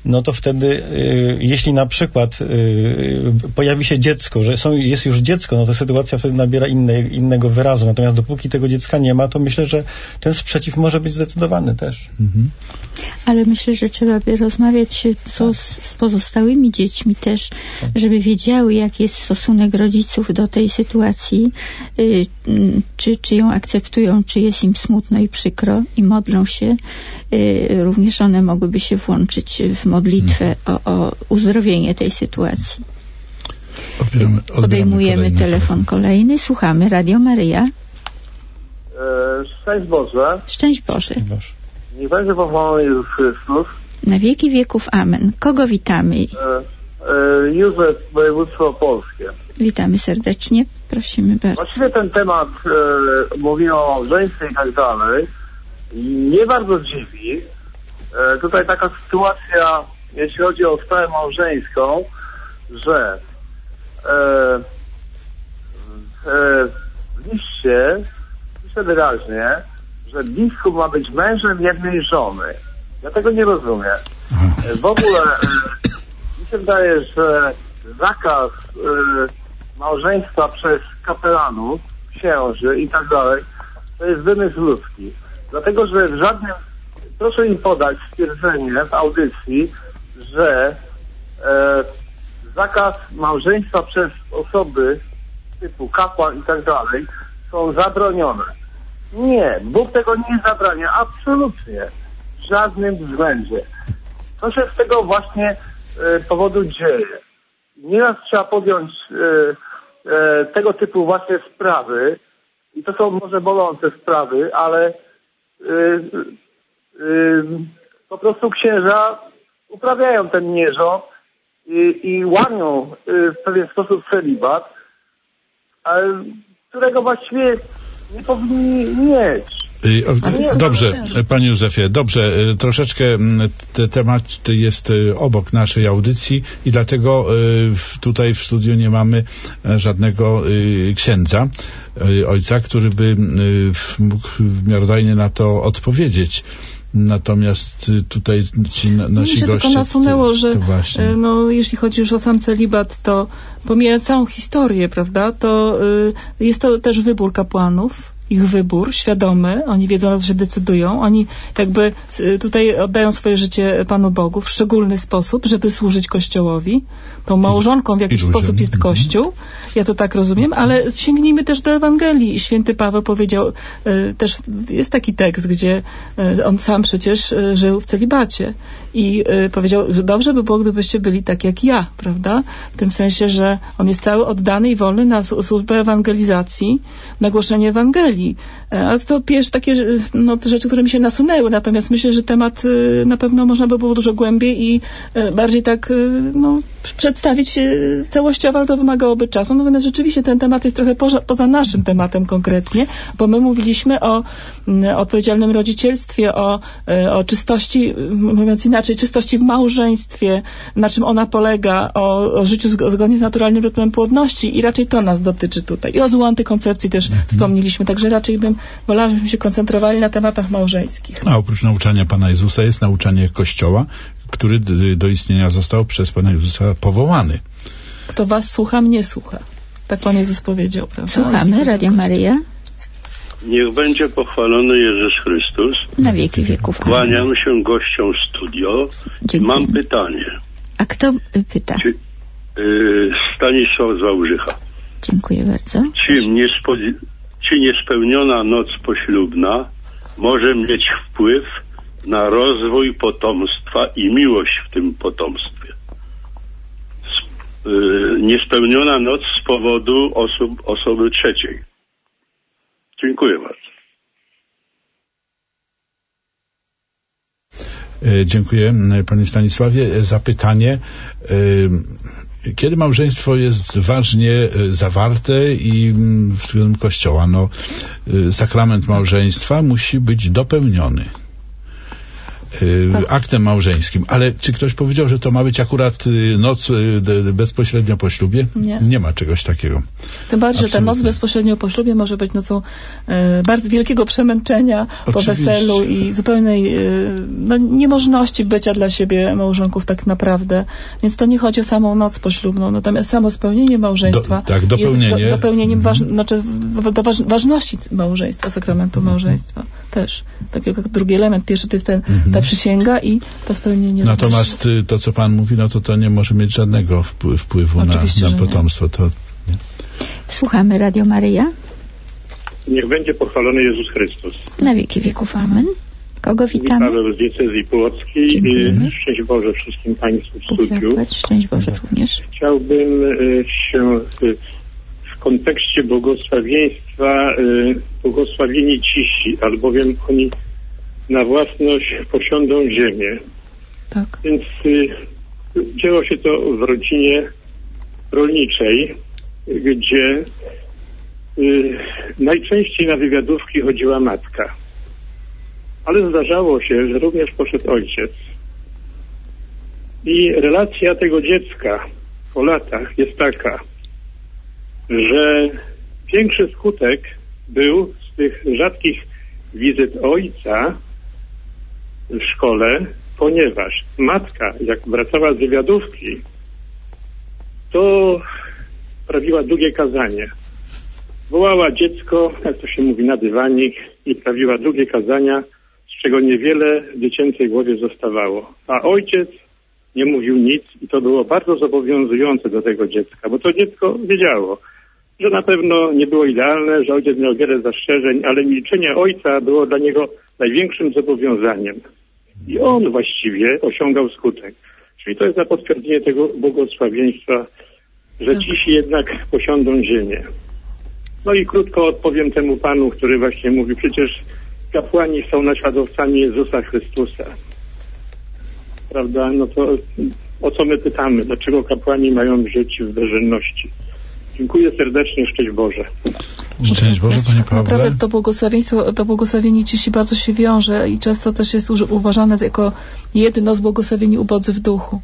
Speaker 5: no to wtedy, y, jeśli na przykład y, pojawi się dziecko, że są, jest już dziecko, no to sytuacja wtedy nabiera inne, innego wyrazu. Natomiast dopóki tego dziecka nie ma, to myślę, że ten sprzeciw może być zdecydowany też. Mhm.
Speaker 2: Ale myślę, że trzeba by rozmawiać się z, z pozostałymi dziećmi też, tak, żeby wiedziały, jaki jest stosunek rodziców do tej sytuacji, y, czy, czy ją akceptują, czy jest im smutno i przykro i modlą się. Y, również one mogłyby się włączyć w modlitwę o, o uzdrowienie tej sytuacji.
Speaker 3: Odbieramy, odbieramy
Speaker 2: Podejmujemy telefon,
Speaker 3: telefon
Speaker 2: kolejny. Słuchamy. Radio Maryja.
Speaker 9: E, szczęść Boże.
Speaker 2: Szczęść Boże.
Speaker 9: Niech będzie pochwalony Jezus Chrystus.
Speaker 2: Na wieki wieków. Amen. Kogo witamy?
Speaker 9: E, e, Józef, województwo polskie.
Speaker 2: Witamy serdecznie. Prosimy bardzo.
Speaker 9: Właściwie ten temat e, mówi o małżeństwie i tak dalej. I mnie bardzo dziwi e, tutaj taka sytuacja, jeśli chodzi o sprawę małżeńską, że e, e, w liście pisze wyraźnie, że biskup ma być mężem jednej żony. Ja tego nie rozumiem. E, w ogóle e, mi się wydaje, że zakaz e, małżeństwa przez kapelanów, księży i tak dalej, to jest wymysł ludzki. Dlatego, że w żadnym... Proszę im podać stwierdzenie w audycji, że e, zakaz małżeństwa przez osoby typu kapłan i tak dalej są zabronione. Nie, Bóg tego nie zabrania, absolutnie. W żadnym względzie. Co się z tego właśnie e, powodu dzieje? Nieraz trzeba podjąć e, e, tego typu właśnie sprawy i to są może bolące sprawy, ale Yy, yy, po prostu księża uprawiają ten nierząd i, i łamią yy, w pewien sposób celibat, ale którego właściwie nie powinni mieć.
Speaker 3: Dobrze, panie Józefie, dobrze, troszeczkę te temat jest obok naszej audycji i dlatego tutaj w studiu nie mamy żadnego księdza, ojca, który by mógł miarodajnie na to odpowiedzieć. Natomiast tutaj ci na, nasi
Speaker 4: Mi się
Speaker 3: goście...
Speaker 4: tylko nasunęło,
Speaker 3: to,
Speaker 4: że
Speaker 3: to właśnie...
Speaker 4: no, jeśli chodzi już o sam celibat, to pomijając całą historię, prawda, to y, jest to też wybór kapłanów, ich wybór, świadomy, oni wiedzą, że decydują, oni jakby tutaj oddają swoje życie Panu Bogu w szczególny sposób, żeby służyć Kościołowi. Tą małżonką w jakiś sposób jest Kościół, ja to tak rozumiem, ale sięgnijmy też do Ewangelii. Święty Paweł powiedział, też jest taki tekst, gdzie on sam przecież żył w celibacie i powiedział, że dobrze by było, gdybyście byli tak jak ja, prawda? W tym sensie, że on jest cały oddany i wolny na służbę ewangelizacji, na głoszenie Ewangelii. Ale to pierwsze takie no, rzeczy, które mi się nasunęły, natomiast myślę, że temat na pewno można by było dużo głębiej i bardziej tak no, przedstawić całościowo, ale to wymagałoby czasu. Natomiast rzeczywiście ten temat jest trochę poza, poza naszym tematem konkretnie, bo my mówiliśmy o odpowiedzialnym rodzicielstwie, o, o czystości, mówiąc inaczej, czystości w małżeństwie, na czym ona polega, o, o życiu zgodnie z naturalnym rytmem płodności i raczej to nas dotyczy tutaj. I o złu antykoncepcji też mhm. wspomnieliśmy, także raczej bym wolała, żebyśmy się koncentrowali na tematach małżeńskich.
Speaker 3: A oprócz nauczania Pana Jezusa jest nauczanie Kościoła, który do istnienia został przez Pana Jezusa powołany.
Speaker 4: Kto was słucha, mnie słucha. Tak Pan Jezus powiedział, prawda?
Speaker 2: Słuchamy, Radio Maryja.
Speaker 10: Niech będzie pochwalony Jezus Chrystus.
Speaker 2: Na wieki wieków.
Speaker 10: Kłaniam się gościom studio.
Speaker 2: Dziękuję.
Speaker 10: Mam pytanie.
Speaker 2: A kto pyta?
Speaker 10: Czy, yy, Stanisław z Wałbrzycha.
Speaker 2: Dziękuję bardzo.
Speaker 10: Czy, niespo, czy niespełniona noc poślubna może mieć wpływ na rozwój potomstwa i miłość w tym potomstwie? Yy, niespełniona noc z powodu osób, osoby trzeciej. Dziękuję bardzo.
Speaker 3: Dziękuję Panie Stanisławie za pytanie. Kiedy małżeństwo jest ważnie zawarte i względem Kościoła, no, sakrament małżeństwa musi być dopełniony. y,
Speaker 4: Tak.
Speaker 3: aktem małżeńskim. Ale czy ktoś powiedział, że to ma być akurat y, noc y, d, bezpośrednio po ślubie?
Speaker 4: Nie.
Speaker 3: Nie ma czegoś takiego.
Speaker 4: Tym bardziej, że ta noc
Speaker 3: Absolutnie.
Speaker 4: bezpośrednio po ślubie może być nocą e, bardzo wielkiego przemęczenia po
Speaker 3: Oczywiście.
Speaker 4: weselu i zupełnej e, no, niemożności bycia dla siebie małżonków tak naprawdę. Więc to nie chodzi o samą noc poślubną. Natomiast samo spełnienie małżeństwa
Speaker 3: Do- tak, dopełnienie.
Speaker 4: jest do, dopełnieniem
Speaker 3: Mhm.
Speaker 4: waż, znaczy, w, do waż, ważności małżeństwa, sakramentu małżeństwa też. Tak jak drugi element. Pierwszy to jest ten, ta przysięga i to spełnienie.
Speaker 3: Natomiast y, to, co pan mówi, no to to nie może mieć żadnego wpływ, wpływu na,
Speaker 4: Oczywiście,
Speaker 3: na
Speaker 4: że nie.
Speaker 3: potomstwo. To
Speaker 2: Słuchamy Radio Maryja.
Speaker 10: Niech będzie pochwalony Jezus Chrystus.
Speaker 2: Na wieki wieków. Amen. Kogo
Speaker 10: I
Speaker 2: witamy?
Speaker 10: Paweł z diecezji pułockiej.
Speaker 2: Dziękujemy.
Speaker 10: Y, Szczęść Boże wszystkim Państwu w
Speaker 2: Bóg
Speaker 10: studiu.
Speaker 2: zapłać. Szczęść Boże również.
Speaker 10: Chciałbym y, się y, w kontekście błogosławieństwa y, błogosławieni cisi, albowiem oni na własność posiądą ziemię.
Speaker 4: Tak.
Speaker 10: Więc y, działo się to w rodzinie rolniczej, gdzie y, najczęściej na wywiadówki chodziła matka. Ale zdarzało się, że również poszedł ojciec. I relacja tego dziecka po latach jest taka, że większy skutek był z tych rzadkich wizyt ojca w szkole, ponieważ matka, jak wracała z wywiadówki, to prawiła długie kazanie. Wołała dziecko, jak to się mówi, na dywanik i prawiła długie kazania, z czego niewiele w dziecięcej głowie zostawało. A ojciec nie mówił nic i to było bardzo zobowiązujące do tego dziecka, bo to dziecko wiedziało, że na pewno nie było idealne, że ojciec miał wiele zastrzeżeń, ale milczenie ojca było dla niego największym zobowiązaniem. I on właściwie osiągał skutek. Czyli to jest na potwierdzenie tego błogosławieństwa, że cisi jednak posiądą ziemię. No i krótko odpowiem temu panu, który właśnie mówi, przecież kapłani są naśladowcami Jezusa Chrystusa. Prawda? No to o co my pytamy? Dlaczego kapłani mają żyć w bezżenności? Dziękuję serdecznie, szczęść Boże.
Speaker 3: szczęść Boże, panie
Speaker 4: Tak
Speaker 3: Pawle.
Speaker 4: naprawdę to błogosławieństwo, to błogosławieni cisi bardzo się wiąże i często też jest uż- uważane jako jedno z błogosławieni ubodzy w duchu.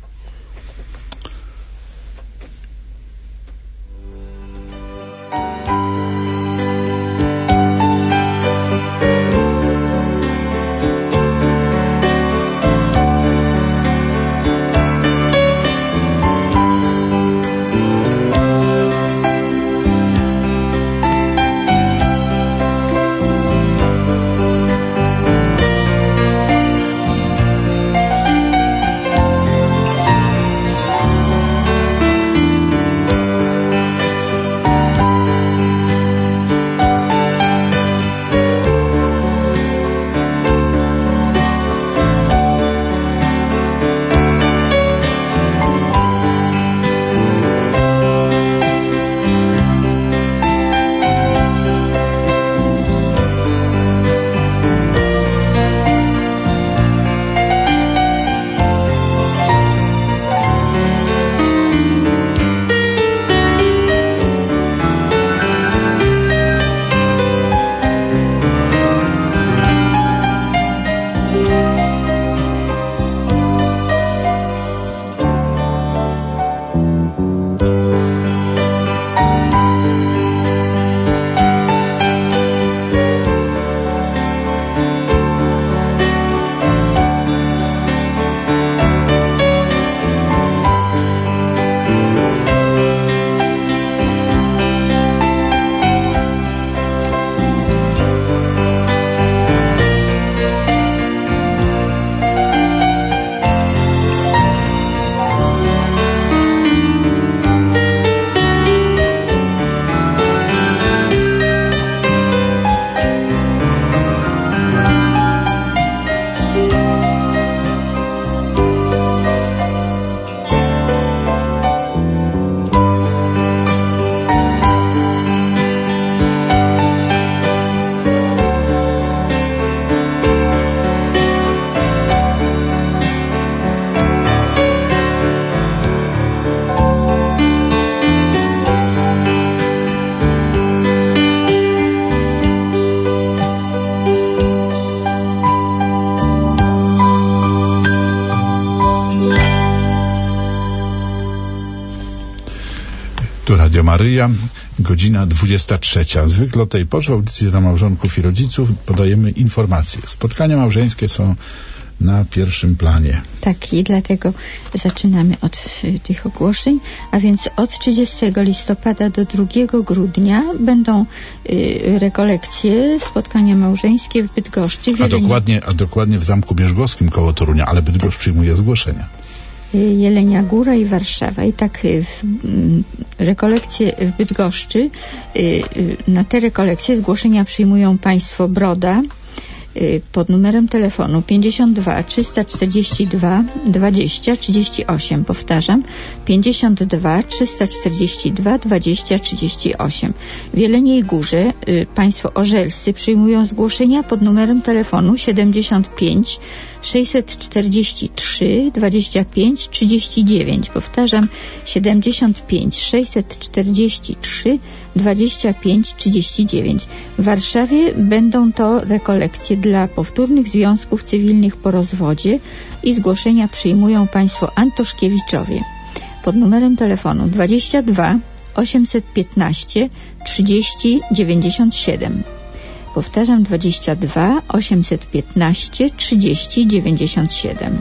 Speaker 3: Tu Radio Maryja, godzina dwudziesta trzecia. Zwykle o tej porze w audycji dla małżonków i rodziców podajemy informacje. Spotkania małżeńskie są na pierwszym planie.
Speaker 2: Tak, i dlatego zaczynamy od y, tych ogłoszeń, a więc od trzydziestego listopada do drugiego grudnia będą y, rekolekcje, spotkania małżeńskie w Bydgoszczy.
Speaker 3: A dokładnie, a dokładnie w Zamku Bierzgowskim koło Torunia, ale Bydgoszcz przyjmuje zgłoszenia.
Speaker 2: Jelenia Góra i Warszawa. I tak w, m, rekolekcje w Bydgoszczy, y, y, na te rekolekcje zgłoszenia przyjmują państwo Broda y, pod numerem telefonu pięćdziesiąt dwa trzysta czterdzieści dwa dwadzieścia trzydzieści osiem. Powtarzam, pięćdziesiąt dwa trzysta czterdzieści dwa dwadzieścia trzydzieści osiem. W Jeleniej Górze y, państwo Orzelscy przyjmują zgłoszenia pod numerem telefonu siedemdziesiąt pięć sześćset czterdzieści trzy dwadzieścia pięć trzydzieści dziewięć. Powtarzam, siedemdziesiąt pięć sześćset czterdzieści trzy dwadzieścia pięć trzydzieści dziewięć. W Warszawie będą to rekolekcje dla powtórnych związków cywilnych po rozwodzie i zgłoszenia przyjmują państwo Antoszkiewiczowie pod numerem telefonu dwadzieścia dwa osiemset piętnaście trzydzieści dziewięćdziesiąt siedem. Powtarzam, dwadzieścia dwa osiemset piętnaście trzydzieści dziewięćdziesiąt siedem.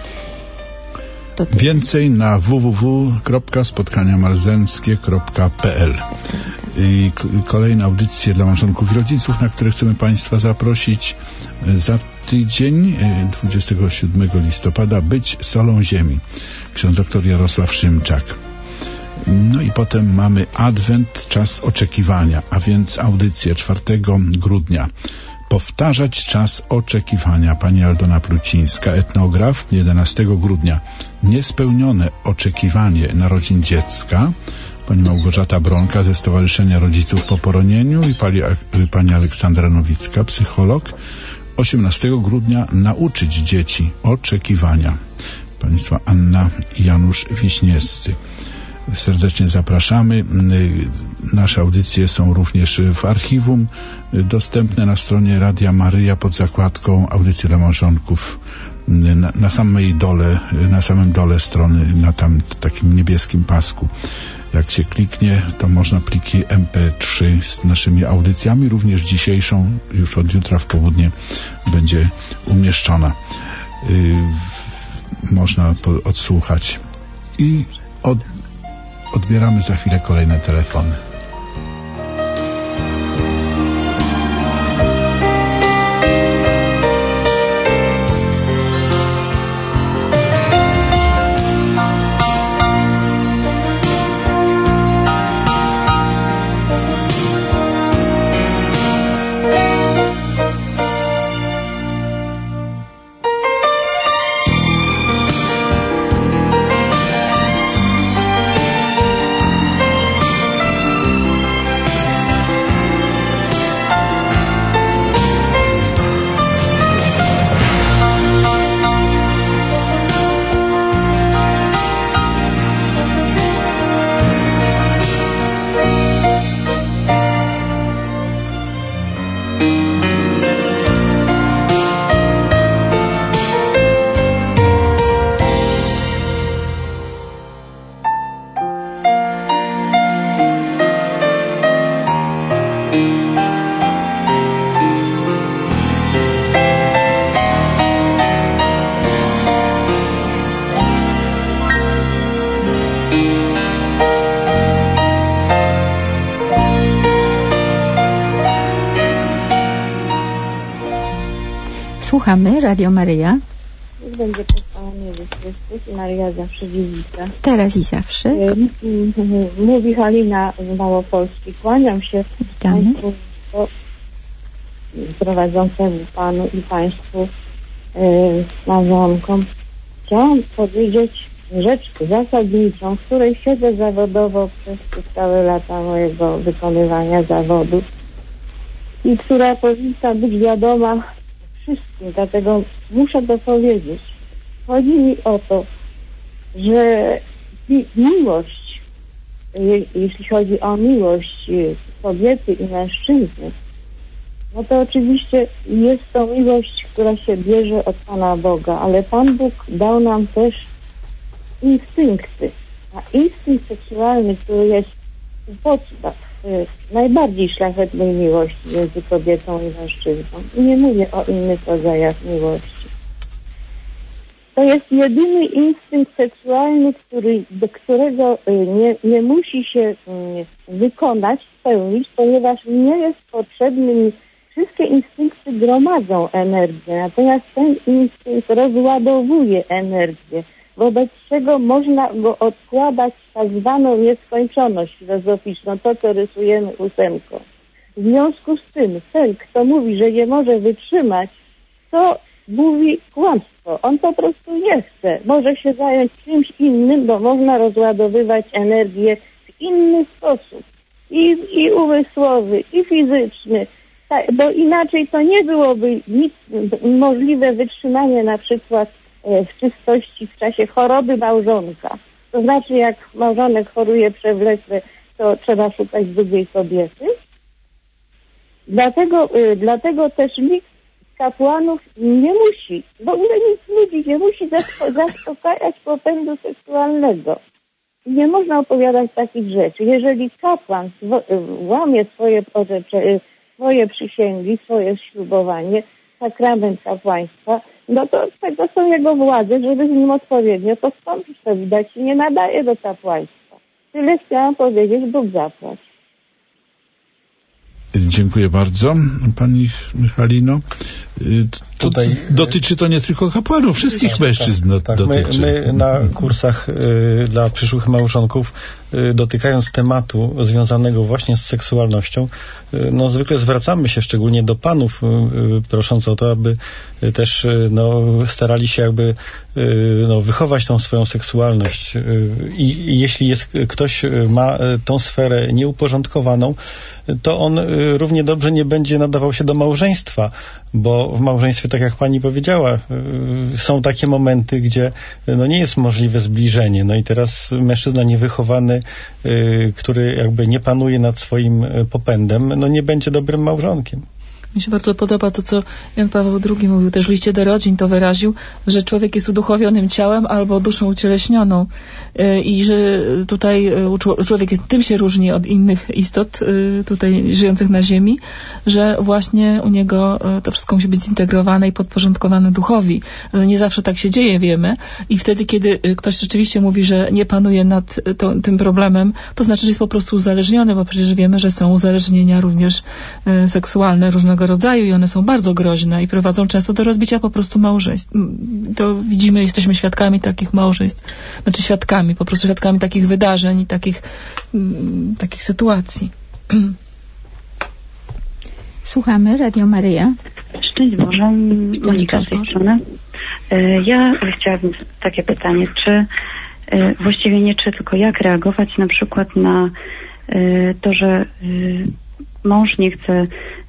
Speaker 3: Więcej na w w w kropka spotkania małżeńskie kropka p l. I kolejne audycje dla małżonków i rodziców, na które chcemy państwa zaprosić za tydzień, dwudziestego siódmego listopada, Być solą ziemi. Ksiądz doktor Jarosław Szymczak. No i potem mamy Adwent, czas oczekiwania, a więc audycję czwartego grudnia. Powtarzać czas oczekiwania. Pani Aldona Plucińska, etnograf. jedenastego grudnia. Niespełnione oczekiwanie narodzin dziecka. Pani Małgorzata Bronka ze Stowarzyszenia Rodziców po Poronieniu i pani, pani Aleksandra Nowicka, psycholog. osiemnastego grudnia nauczyć dzieci oczekiwania. Państwa Anna i Janusz Wiśniewscy. Serdecznie zapraszamy. Nasze audycje są również w archiwum dostępne na stronie Radia Maryja pod zakładką Audycje dla małżonków. Na, na samej dole, na samym dole strony, na tam takim niebieskim pasku. Jak się kliknie, to można pliki em pe trzy z naszymi audycjami, również dzisiejszą, już od jutra w południe będzie umieszczona. Yy, można po, odsłuchać. I od Odbieramy za chwilę kolejne telefony.
Speaker 2: Słuchamy, Radio Maryja.
Speaker 11: Będzie pochwalony Jezus Chrystus i Maryja zawsze wizyta.
Speaker 2: Teraz i zawsze.
Speaker 11: Mówi Halina z Małopolski. Kłaniam się Państwu prowadzącemu Panu i Państwu małżonkom. Chciałam powiedzieć rzecz zasadniczą, w której siedzę zawodowo przez te całe lata mojego wykonywania zawodu i która powinna być wiadoma wszystkim, dlatego muszę to powiedzieć. Chodzi mi o to, że mi miłość, je, jeśli chodzi o miłość kobiety i mężczyzny, no to oczywiście jest to miłość, która się bierze od Pana Boga, ale Pan Bóg dał nam też instynkty. A instynkt seksualny, który jest podstaw y, najbardziej szlachetnej miłości między kobietą i mężczyzną. I nie mówię o innych rodzajach miłości. To jest jedyny instynkt seksualny, który, do którego y, nie, nie musi się y, wykonać, spełnić, ponieważ nie jest potrzebny. Wszystkie instynkty gromadzą energię, natomiast ten instynkt rozładowuje energię, wobec czego można go odkładać w tak zwaną nieskończoność filozoficzną, to co rysujemy ósemką. W związku z tym ten, kto mówi, że nie może wytrzymać, to mówi kłamstwo. On po prostu nie chce. Może się zająć czymś innym, bo można rozładowywać energię w inny sposób. I, i umysłowy, i fizyczny. Tak, bo inaczej to nie byłoby nic możliwe wytrzymanie na przykład e, w czystości w czasie choroby małżonka. To znaczy, jak małżonek choruje przewlekle, to trzeba szukać drugiej kobiety. Dlatego, e, dlatego też nikt z kapłanów nie musi, w ogóle nic ludzi nie musi zaspo- zaspokajać popędu seksualnego. Nie można opowiadać takich rzeczy. Jeżeli kapłan łamie swoje orzeczenie, swoje przysięgi, swoje ślubowanie, sakrament kapłaństwa, no to tego są jego władze, żeby z nim odpowiednio postąpić. To widać się nie nadaje do kapłaństwa. Tyle chciałam powiedzieć, Bóg zapłać.
Speaker 3: Dziękuję bardzo, pani Michalino. To
Speaker 5: Tutaj
Speaker 3: dotyczy to nie tylko kapłanów, wszystkich tak, mężczyzn tak, tak. dotyczy.
Speaker 5: My, my na kursach y, dla przyszłych małżonków, y, dotykając tematu związanego właśnie z seksualnością, y, no zwykle zwracamy się szczególnie do panów, y, y, prosząc o to, aby y, też y, no, starali się jakby y, no, wychować tą swoją seksualność. Y, I jeśli jest, ktoś ma y, tą sferę nieuporządkowaną, y, to on y, równie dobrze nie będzie nadawał się do małżeństwa, bo w małżeństwie, tak jak pani powiedziała, są takie momenty, gdzie no nie jest możliwe zbliżenie. No i teraz mężczyzna niewychowany, który jakby nie panuje nad swoim popędem, no nie będzie dobrym małżonkiem.
Speaker 4: Mi się bardzo podoba to, co Jan Paweł drugi mówił, też w liście do rodzin to wyraził, że człowiek jest uduchowionym ciałem albo duszą ucieleśnioną i że tutaj człowiek jest, tym się różni od innych istot tutaj żyjących na ziemi, że właśnie u niego to wszystko musi być zintegrowane i podporządkowane duchowi. Nie zawsze tak się dzieje, wiemy. I wtedy, kiedy ktoś rzeczywiście mówi, że nie panuje nad to, tym problemem, to znaczy, że jest po prostu uzależniony, bo przecież wiemy, że są uzależnienia również seksualne, różnego rodzaju i one są bardzo groźne i prowadzą często do rozbicia po prostu małżeństw. To widzimy, jesteśmy świadkami takich małżeństw, znaczy świadkami, po prostu świadkami takich wydarzeń i takich, m, takich sytuacji.
Speaker 2: Słuchamy, Radio Maryja.
Speaker 8: Szczęść Boże, Monika z tej strony. Ja chciałabym takie pytanie, czy właściwie nie czy, tylko jak reagować na przykład na to, że mąż nie chce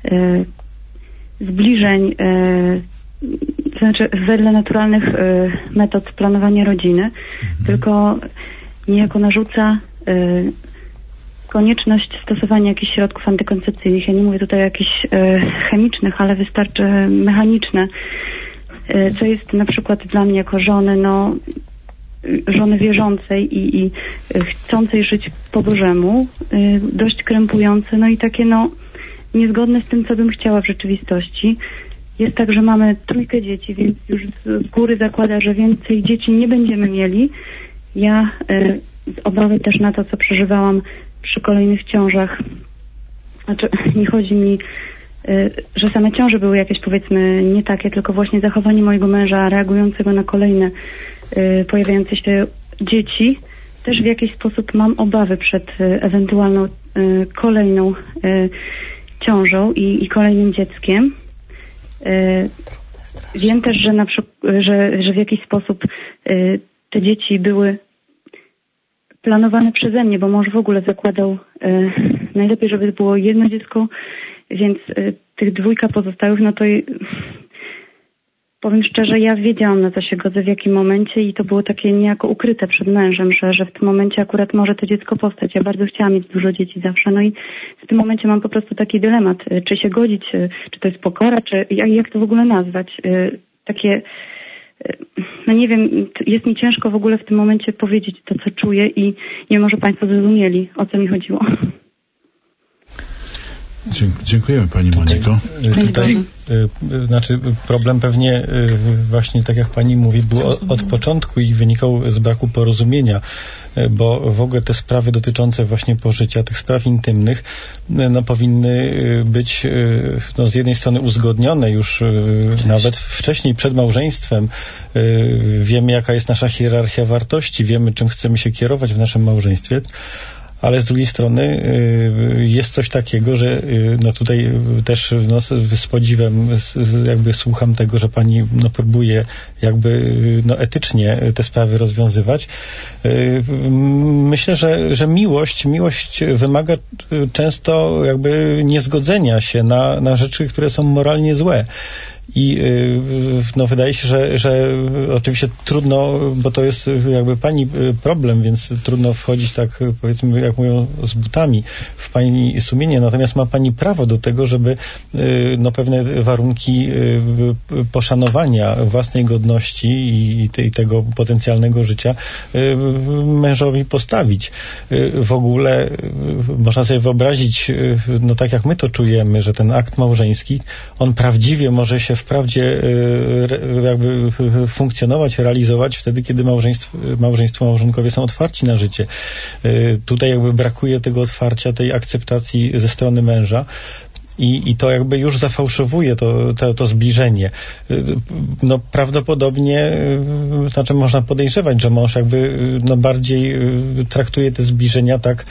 Speaker 8: zbliżeń, to znaczy wedle naturalnych metod planowania rodziny, mhm. tylko niejako narzuca konieczność stosowania jakichś środków antykoncepcyjnych. Ja nie mówię tutaj o jakichś chemicznych, ale wystarczy mechaniczne, co jest na przykład dla mnie jako żony, no żony wierzącej i, i chcącej żyć po Bożemu, dość krępujące, no i takie no niezgodne z tym, co bym chciała w rzeczywistości. Jest tak, że mamy trójkę dzieci, więc już z góry zakłada, że więcej dzieci nie będziemy mieli. Ja y, z obawy też na to, co przeżywałam przy kolejnych ciążach, znaczy nie chodzi mi, y, że same ciąże były jakieś powiedzmy nie takie, tylko właśnie zachowanie mojego męża reagującego na kolejne y, pojawiające się dzieci. Też w jakiś sposób mam obawy przed y, ewentualną y, kolejną y, ciążą i, i kolejnym dzieckiem. Y, wiem też, że, na przykład, że, że w jakiś sposób y, te dzieci były planowane przeze mnie, bo mąż w ogóle zakładał y, najlepiej, żeby było jedno dziecko, więc y, tych dwójka pozostałych, no to y, powiem szczerze, ja wiedziałam, na co się godzę, w jakim momencie i to było takie niejako ukryte przed mężem, że, że w tym momencie akurat może to dziecko powstać. Ja bardzo chciałam mieć dużo dzieci zawsze, no i w tym momencie mam po prostu taki dylemat, czy się godzić, czy to jest pokora, czy jak, jak to w ogóle nazwać. Takie
Speaker 12: no nie wiem, jest mi ciężko w ogóle w tym momencie powiedzieć to, co czuję i nie wiem, może Państwo zrozumieli, o co mi chodziło.
Speaker 3: Dziękujemy Pani Moniko.
Speaker 5: Tutaj, y, znaczy problem pewnie y, właśnie tak jak Pani mówi był od, od początku i wynikał z braku porozumienia, y, bo w ogóle te sprawy dotyczące właśnie pożycia, tych spraw intymnych y, no, powinny y, być y, no, z jednej strony uzgodnione już y, nawet wcześniej przed małżeństwem. Y, wiemy jaka jest nasza hierarchia wartości, wiemy czym chcemy się kierować w naszym małżeństwie. Ale z drugiej strony y, jest coś takiego, że y, no tutaj y, też no, z, z podziwem s, jakby słucham tego, że pani no, próbuje jakby y, no, etycznie te sprawy rozwiązywać. Y, myślę, że, że miłość, miłość wymaga często jakby niezgodzenia się na, na rzeczy, które są moralnie złe. I no, wydaje się, że, że oczywiście trudno, bo to jest jakby pani problem, więc trudno wchodzić tak, powiedzmy, jak mówią, z butami w pani sumienie, natomiast ma pani prawo do tego, żeby no, pewne warunki poszanowania własnej godności i, te, i tego potencjalnego życia mężowi postawić. W ogóle można sobie wyobrazić, no tak jak my to czujemy, że ten akt małżeński, on prawdziwie może się wprawdzie jakby funkcjonować, realizować wtedy, kiedy małżeństwo, małżeństwo, małżonkowie są otwarci na życie. Tutaj jakby brakuje tego otwarcia, tej akceptacji ze strony męża. I, I to jakby już zafałszowuje to, to, to zbliżenie. No prawdopodobnie, znaczy można podejrzewać, że mąż jakby no bardziej traktuje te zbliżenia tak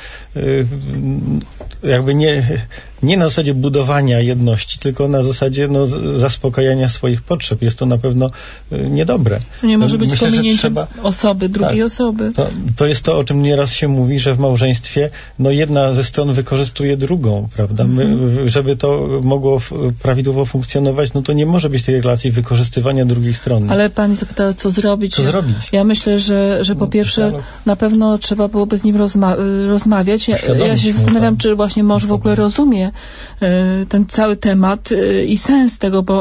Speaker 5: jakby nie, nie na zasadzie budowania jedności, tylko na zasadzie no, zaspokajania swoich potrzeb. Jest to na pewno niedobre.
Speaker 4: Nie może być
Speaker 5: Myślę,
Speaker 4: pominięciem
Speaker 5: trzeba...
Speaker 4: osoby, drugiej
Speaker 5: tak.
Speaker 4: osoby.
Speaker 5: To, to jest to, o czym nieraz się mówi, że w małżeństwie no jedna ze stron wykorzystuje drugą, prawda? My, żeby to mogło prawidłowo funkcjonować, no to nie może być tej relacji wykorzystywania drugiej strony.
Speaker 4: Ale pani zapytała, co zrobić?
Speaker 5: Co
Speaker 4: ja,
Speaker 5: zrobić?
Speaker 4: Ja myślę, że, że po
Speaker 5: no,
Speaker 4: pierwsze
Speaker 5: no,
Speaker 4: na pewno trzeba byłoby z nim rozma rozmawiać. Ja, ja się zastanawiam, czy właśnie mąż w ogóle rozumie y, ten cały temat y, i sens tego, bo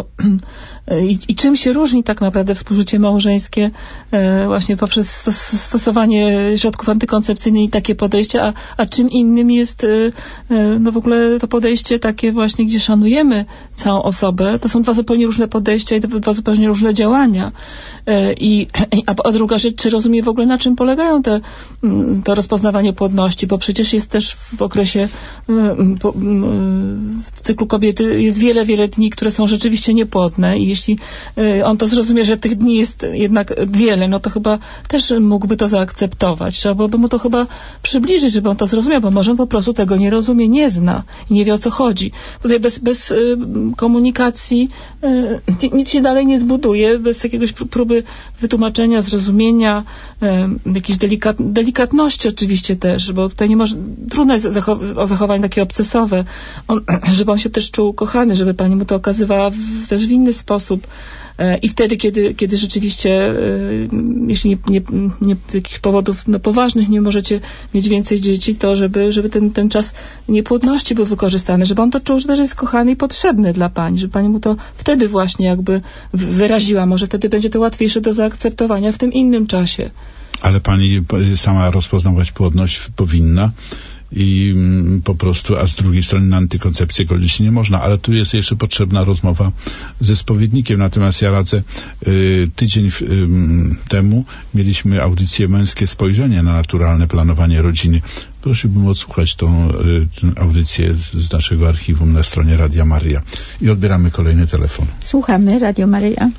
Speaker 4: I, i czym się różni tak naprawdę współżycie małżeńskie e, właśnie poprzez stos, stosowanie środków antykoncepcyjnych i takie podejście, a, a czym innym jest e, no w ogóle to podejście takie właśnie, gdzie szanujemy całą osobę. To są dwa zupełnie różne podejścia i dwa zupełnie różne działania. E, i, a, a druga rzecz, czy rozumie w ogóle, na czym polegają te, to rozpoznawanie płodności, bo przecież jest też w okresie po, w cyklu kobiety jest wiele, wiele dni, które są rzeczywiście niepłodne i jeśli on to zrozumie, że tych dni jest jednak wiele, no to chyba też mógłby to zaakceptować. Trzeba byłoby mu to chyba przybliżyć, żeby on to zrozumiał, bo może on po prostu tego nie rozumie, nie zna i nie wie, o co chodzi. Tutaj bez, bez y, komunikacji y, nic się dalej nie zbuduje, bez jakiegoś próby wytłumaczenia, zrozumienia, y, jakiejś delikat, delikatności oczywiście też, bo tutaj nie może, trudno jest zachow o zachowanie takie obcesowe, on, żeby on się też czuł kochany, żeby pani mu to okazywała w, też w inny sposób. I wtedy, kiedy, kiedy rzeczywiście, jeśli nie, nie, nie z jakichś powodów no, poważnych nie możecie mieć więcej dzieci, to żeby, żeby ten, ten czas niepłodności był wykorzystany, żeby on to czuł, że też jest kochany i potrzebny dla pani, żeby pani mu to wtedy właśnie jakby wyraziła. Może wtedy będzie to łatwiejsze do zaakceptowania w tym innym czasie.
Speaker 3: Ale pani sama rozpoznawać płodność powinna i po prostu, a z drugiej strony na antykoncepcję godzić się nie można, ale tu jest jeszcze potrzebna rozmowa ze spowiednikiem. Natomiast ja radzę, y, tydzień y, temu mieliśmy audycję Męskie spojrzenie na naturalne planowanie rodziny. Prosiłbym odsłuchać tą y, audycję z naszego archiwum na stronie Radia Maryja. I odbieramy kolejny telefon.
Speaker 2: Słuchamy, Radio Maryja.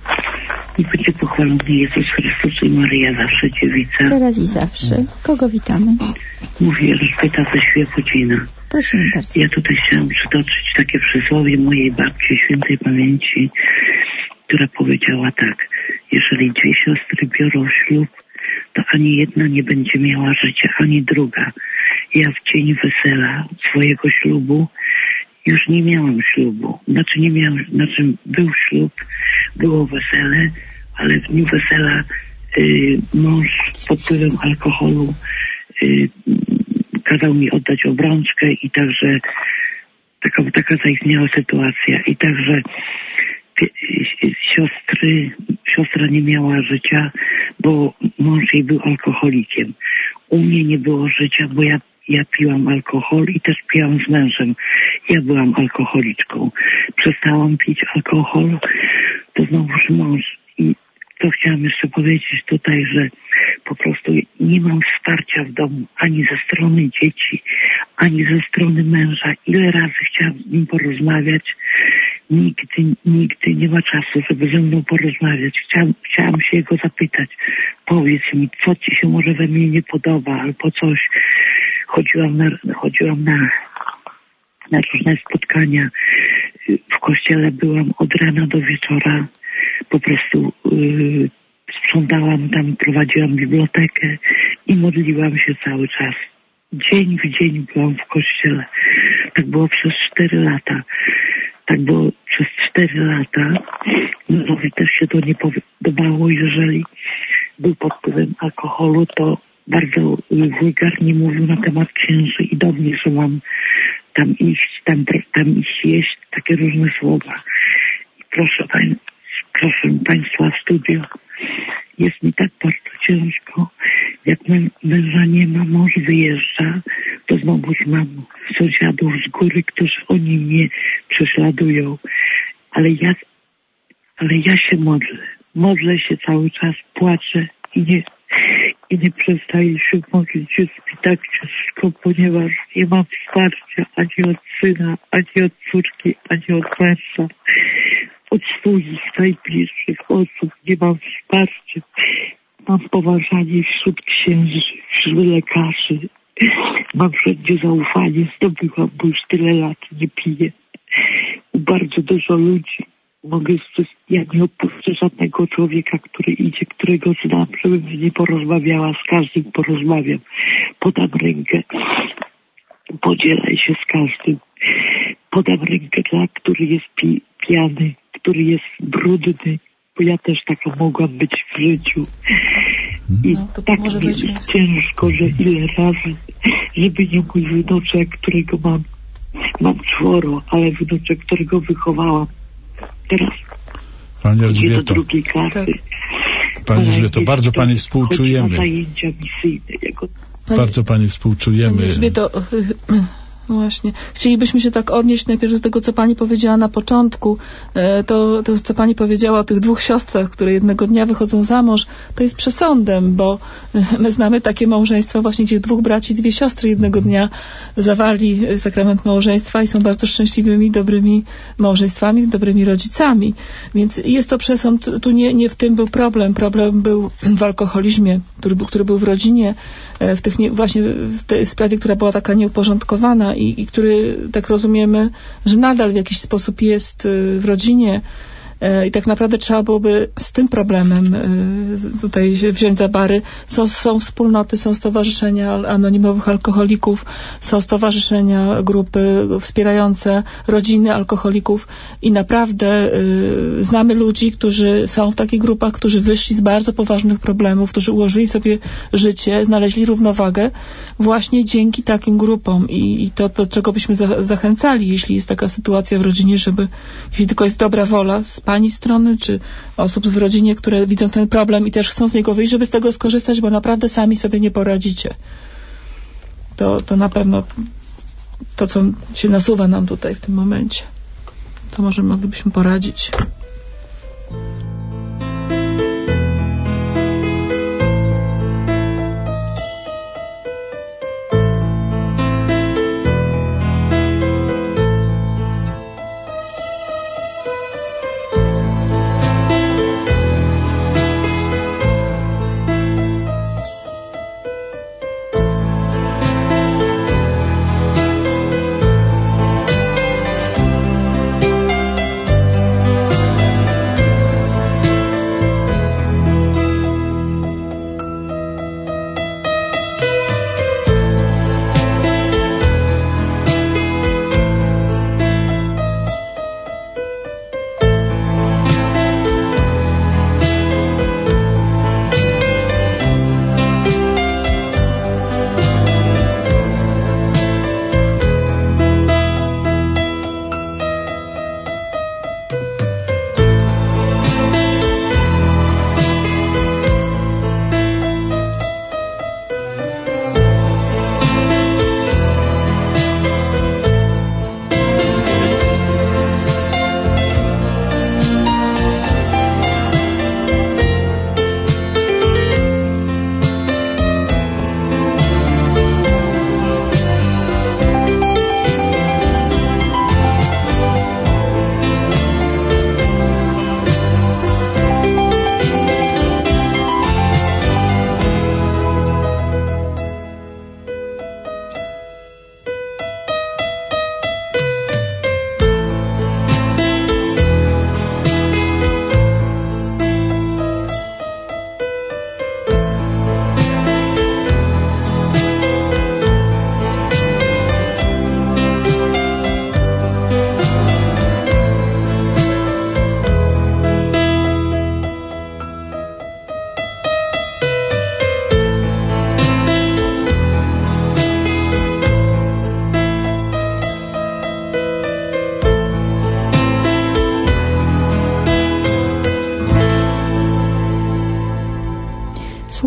Speaker 8: Niech będzie pochwalony Jezus Chrystus i Maryja zawsze dziewica.
Speaker 2: Teraz i zawsze. Kogo witamy?
Speaker 8: Mówi Elżbieta ze Świebodzina.
Speaker 2: Prosimy bardzo.
Speaker 8: Ja tutaj chciałam przytoczyć takie przysłowie mojej babci świętej pamięci, która powiedziała tak: jeżeli dwie siostry biorą ślub, to ani jedna nie będzie miała życia, ani druga. Ja w dzień wesela swojego ślubu już nie miałam ślubu. Znaczy nie miałam, znaczy był ślub, było wesele, ale w dniu wesela y, mąż pod wpływem alkoholu y, kazał mi oddać obrączkę i także taka, taka zaistniała sytuacja. I także
Speaker 13: siostry, siostra nie miała życia, bo mąż jej był alkoholikiem. U mnie nie było życia, bo ja, ja piłam alkohol i też piłam z mężem. Ja byłam alkoholiczką. Przestałam pić alkohol, to znowuż mąż. I to chciałam jeszcze powiedzieć tutaj, że po prostu nie mam wsparcia w domu ani ze strony dzieci, ani ze strony męża. Ile razy chciałam z nim porozmawiać, nigdy, nigdy nie ma czasu, żeby ze mną porozmawiać. Chciałam, chciałam się jego zapytać, powiedz mi, co ci się może we mnie nie podoba, albo coś. Chodziłam na, chodziłam na, na różne spotkania. W kościele byłam od rana do wieczora. Po prostu yy, sprzątałam tam, prowadziłam bibliotekę i modliłam się cały czas. Dzień w dzień byłam w kościele. Tak było przez cztery lata. Tak było przez cztery lata. Mężowi też się to nie podobało. Jeżeli był pod wpływem alkoholu, to bardzo wulgarnie mówił na temat księży i do mnie, że mam tam iść, tam, tam iść jeść, takie różne słowa. I proszę pań, proszę Państwa w studio, jest mi tak bardzo ciężko. Jak mę, męża nie ma, mąż wyjeżdża, to znowuż mam sąsiadów z góry, którzy oni mnie prześladują. Ale ja, ale ja się modlę. Modlę się cały czas, płaczę i nie, i nie przestaję się modlić. Jest mi tak ciężko, ponieważ nie mam wsparcia ani od syna, ani od córki, ani od męża. Od swoich najbliższych osób nie mam wsparcia. Mam poważanie wśród księży, wśród lekarzy. Mam wszędzie zaufanie, zdobyłam, bo już tyle lat nie piję. U bardzo dużo ludzi. Mogę, ja nie opuszczę żadnego człowieka, który idzie, którego znam, żebym z nim porozmawiała, z każdym porozmawiam. Podam rękę, podzielaj się z każdym. Podam rękę dla, który jest pi, pijany, który jest brudny, bo ja też taka mogłam być w życiu. I no, tak mi jest ciężko, że ile razy, żeby nie mój wnuczek, którego mam, mam czworo, ale wnuczek, którego wychowałam, teraz
Speaker 3: Pani Elżbieto,
Speaker 13: do drugiej klasy.
Speaker 3: Tak. Pani Elżbieto, bardzo Pani współczujemy.
Speaker 13: Zajęcia misyjne. Jako...
Speaker 3: Bardzo Pani współczujemy.
Speaker 4: Pani Elżbieto, no właśnie. Chcielibyśmy się tak odnieść najpierw do tego, co Pani powiedziała na początku. To, to, co Pani powiedziała o tych dwóch siostrach, które jednego dnia wychodzą za mąż, to jest przesądem, bo my znamy takie małżeństwa właśnie, gdzie dwóch braci, dwie siostry jednego dnia zawarli sakrament małżeństwa i są bardzo szczęśliwymi, dobrymi małżeństwami, dobrymi rodzicami. Więc jest to przesąd. Tu nie, nie w tym był problem. Problem był w alkoholizmie, który, który był w rodzinie, w tych nie, właśnie w tej sprawie, która była taka nieuporządkowana i, i który, tak rozumiemy, że nadal w jakiś sposób jest w rodzinie. I tak naprawdę trzeba byłoby z tym problemem tutaj wziąć za bary. Są, są wspólnoty, są stowarzyszenia anonimowych alkoholików, są stowarzyszenia, grupy wspierające rodziny alkoholików i naprawdę y, znamy ludzi, którzy są w takich grupach, którzy wyszli z bardzo poważnych problemów, którzy ułożyli sobie życie, znaleźli równowagę właśnie dzięki takim grupom i, i to, do czego byśmy za, zachęcali, jeśli jest taka sytuacja w rodzinie, żeby, jeśli tylko jest dobra wola z Pani strony, czy osób w rodzinie, które widzą ten problem i też chcą z niego wyjść, żeby z tego skorzystać, bo naprawdę sami sobie nie poradzicie. To, to na pewno to, co się nasuwa nam tutaj w tym momencie. Co może moglibyśmy poradzić?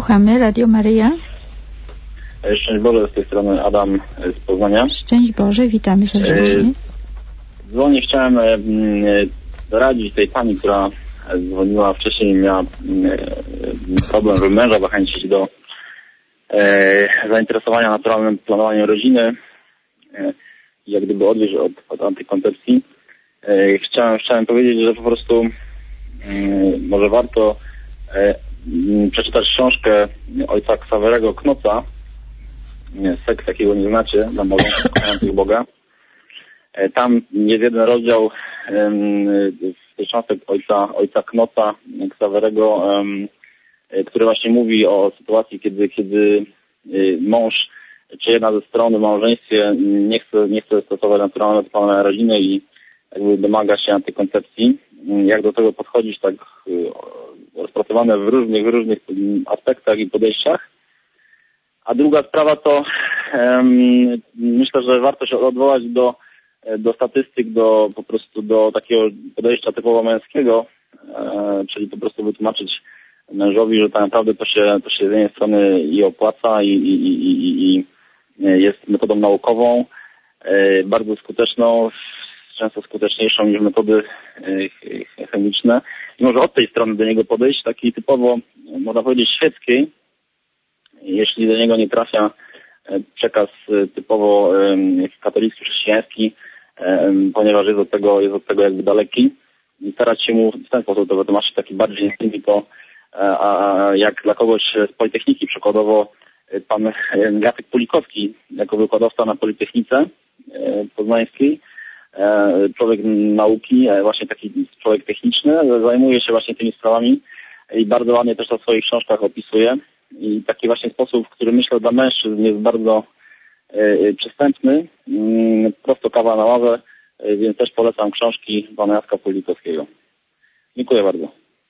Speaker 2: Słuchamy, Radio Maryja.
Speaker 14: Szczęść Boże, z tej strony Adam z Poznania.
Speaker 2: Szczęść Boże, witamy serdecznie.
Speaker 14: Dzwonię, chciałem doradzić tej pani, która dzwoniła wcześniej, miała problem, żeby męża zachęcić do zainteresowania naturalnym planowaniem rodziny, jak gdyby odejść od, od antykoncepcji. Chciałem, chciałem powiedzieć, że po prostu może warto przeczytać książkę ojca Ksawerego Knoca, Seks, jakiego nie znacie, dla małżonków kochających Boga. Tam jest jeden rozdział w tej książce ojca, ojca Knoca Ksawerego, który właśnie mówi o sytuacji, kiedy, kiedy mąż czy jedna ze stron w małżeństwie nie chce, nie chce stosować naturalnego planowania rodziny i jakby domaga się antykoncepcji. Jak do tego podchodzić, tak rozpracowane w różnych, w różnych aspektach i podejściach. A druga sprawa to um, myślę, że warto się odwołać do, do statystyk, do po prostu do takiego podejścia typowo męskiego, e, czyli po prostu wytłumaczyć mężowi, że tak naprawdę to się, to się z jednej strony i opłaca i, i, i, i, i jest metodą naukową, e, bardzo skuteczną, często skuteczniejszą niż metody e, chemiczne. I może od tej strony do niego podejść, takiej typowo, można powiedzieć, świeckiej, jeśli do niego nie trafia przekaz typowo katolicki, chrześcijański, ponieważ jest od tego, jest od tego jakby daleki, i starać się mu w ten sposób to wytłumaczyć, taki bardziej intymny, to a jak dla kogoś z Politechniki, przykładowo pan Jacek Pulikowski jako wykładowca na Politechnice Poznańskiej, człowiek nauki, właśnie taki człowiek techniczny, zajmuje się właśnie tymi sprawami i bardzo ładnie też to w swoich książkach opisuje. I taki właśnie sposób, który myślę dla mężczyzn jest bardzo y, przystępny, y, prosto kawa na ławę, y, więc też polecam książki pana Jacka Pulikowskiego. Dziękuję bardzo.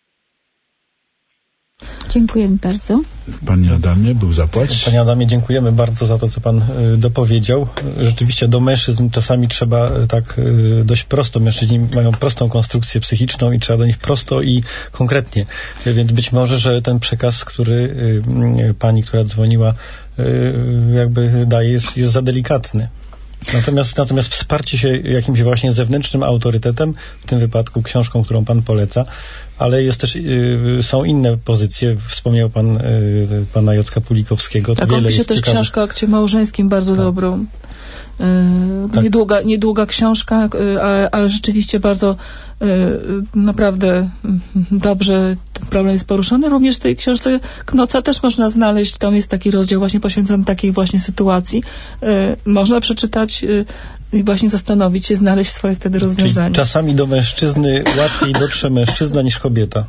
Speaker 2: Dziękujemy bardzo.
Speaker 3: Panie Adamie, był zapłać.
Speaker 5: Panie Adamie, dziękujemy bardzo za to, co pan y, dopowiedział. Rzeczywiście do mężczyzn czasami trzeba y, tak y, dość prosto. Mężczyźni mają prostą konstrukcję psychiczną i trzeba do nich prosto i konkretnie. Y, więc być może, że ten przekaz, który y, y, pani, która dzwoniła, y, jakby daje, jest, jest za delikatny. Natomiast, natomiast wsparcie się jakimś właśnie zewnętrznym autorytetem, w tym wypadku książką, którą pan poleca, ale jest też, y, są inne pozycje. Wspomniał pan y, pana Jacka Pulikowskiego.
Speaker 4: Tak, on pisze też ciekawych... książkę o akcie małżeńskim, bardzo tak. dobrą. Y, tak. niedługa, niedługa książka, y, ale, ale rzeczywiście bardzo y, naprawdę dobrze ten problem jest poruszony. Również w tej książce Knoca też można znaleźć, tam jest taki rozdział właśnie poświęcony takiej właśnie sytuacji. Y, można przeczytać y, i właśnie zastanowić się, znaleźć swoje wtedy rozwiązanie.
Speaker 5: Czyli czasami do mężczyzny łatwiej dotrze mężczyzna niż kobieta.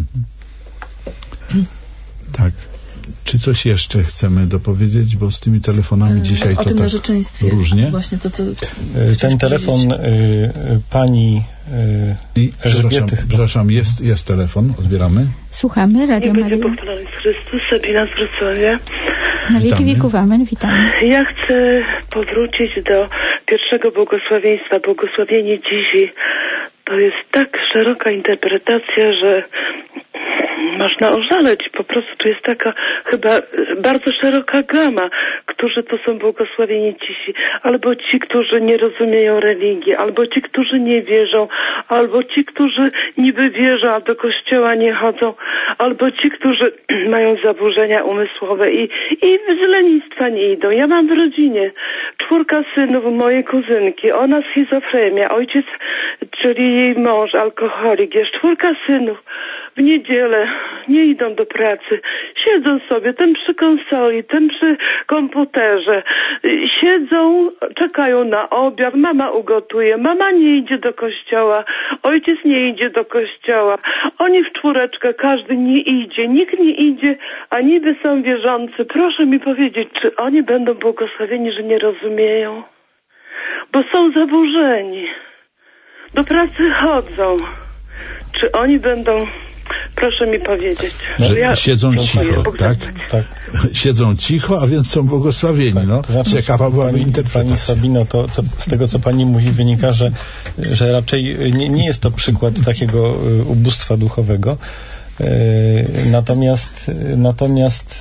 Speaker 3: Tak. Czy coś jeszcze chcemy dopowiedzieć, bo z tymi telefonami dzisiaj
Speaker 4: o
Speaker 3: to
Speaker 4: tym
Speaker 3: tak
Speaker 4: narzeczeństwie.
Speaker 3: różnie.
Speaker 4: Właśnie to, co
Speaker 5: ten telefon y, pani y,
Speaker 3: I, przepraszam, przepraszam jest, jest telefon, odbieramy.
Speaker 2: Słuchamy, Radio Maryja.
Speaker 15: Nie będzie pochwalony Chrystus, Sabina z Wrocławia.
Speaker 2: Na wieki wieków, amen, witamy.
Speaker 15: Ja chcę powrócić do pierwszego błogosławieństwa. Błogosławienie dzisiaj to jest tak szeroka interpretacja, że można oszaleć. Po prostu tu jest taka chyba bardzo szeroka gama, którzy to są błogosławieni ci, albo ci, którzy nie rozumieją religii, albo ci, którzy nie wierzą, albo ci, którzy niby wierzą, a do kościoła nie chodzą, albo ci, którzy mają zaburzenia umysłowe i, i z lenistwa nie idą. Ja mam w rodzinie czwórka synów mojej kuzynki, ona schizofrenia, ojciec, czyli jej mąż, alkoholik, jest czwórka synów. W niedzielę nie idą do pracy, siedzą sobie, ten przy konsoli, ten przy komputerze, siedzą, czekają na obiad, mama ugotuje, mama nie idzie do kościoła, ojciec nie idzie do kościoła, oni w czwóreczkę, każdy nie idzie, nikt nie idzie, a niby są wierzący. Proszę mi powiedzieć, czy oni będą błogosławieni, że nie rozumieją? Bo są zaburzeni, do pracy chodzą, czy oni będą... Proszę mi powiedzieć.
Speaker 3: Że
Speaker 15: ja
Speaker 3: siedzą cicho, tak?
Speaker 5: tak?
Speaker 3: Siedzą cicho, a więc są błogosławieni. Tak, no. To znaczy, ciekawa byłaby
Speaker 5: pani,
Speaker 3: interpretacja.
Speaker 5: Pani Sabino, to co, z tego, co pani mówi, wynika, że, że raczej nie, nie jest to przykład takiego ubóstwa duchowego, Natomiast, natomiast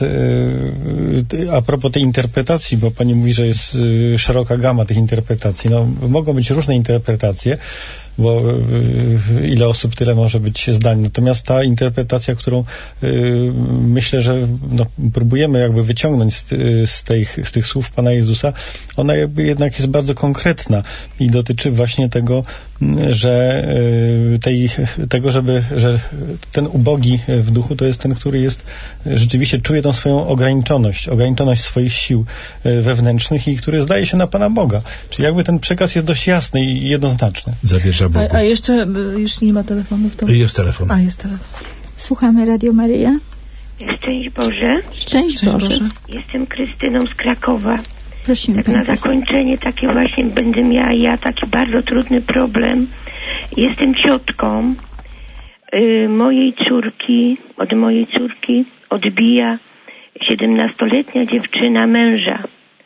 Speaker 5: a propos tej interpretacji, bo pani mówi, że jest szeroka gama tych interpretacji. No, mogą być różne interpretacje, bo ile osób, tyle może być zdań. Natomiast ta interpretacja, którą myślę, że no, próbujemy jakby wyciągnąć z, z, tych, z tych słów Pana Jezusa, ona jakby jednak jest bardzo konkretna i dotyczy właśnie tego, że tej, tego, żeby, że ten ubogi w duchu to jest ten, który jest, rzeczywiście czuje tą swoją ograniczoność, ograniczoność swoich sił wewnętrznych i który zdaje się na Pana Boga. Czyli jakby ten przekaz jest dość jasny i jednoznaczny.
Speaker 3: Zawierza Bogu.
Speaker 4: A, a jeszcze, jeśli nie ma telefonów, to...
Speaker 3: Jest telefon.
Speaker 4: A, jest telefon.
Speaker 2: Słuchamy Radio Maryja.
Speaker 16: Szczęść Boże.
Speaker 2: Szczęść Boże.
Speaker 16: Boże. Jestem Krystyną z Krakowa.
Speaker 2: Prosimy,
Speaker 16: tak na zakończenie takie właśnie będę miała ja taki bardzo trudny problem. Jestem ciotką y, mojej córki, od mojej córki odbija siedemnastoletnia dziewczyna męża.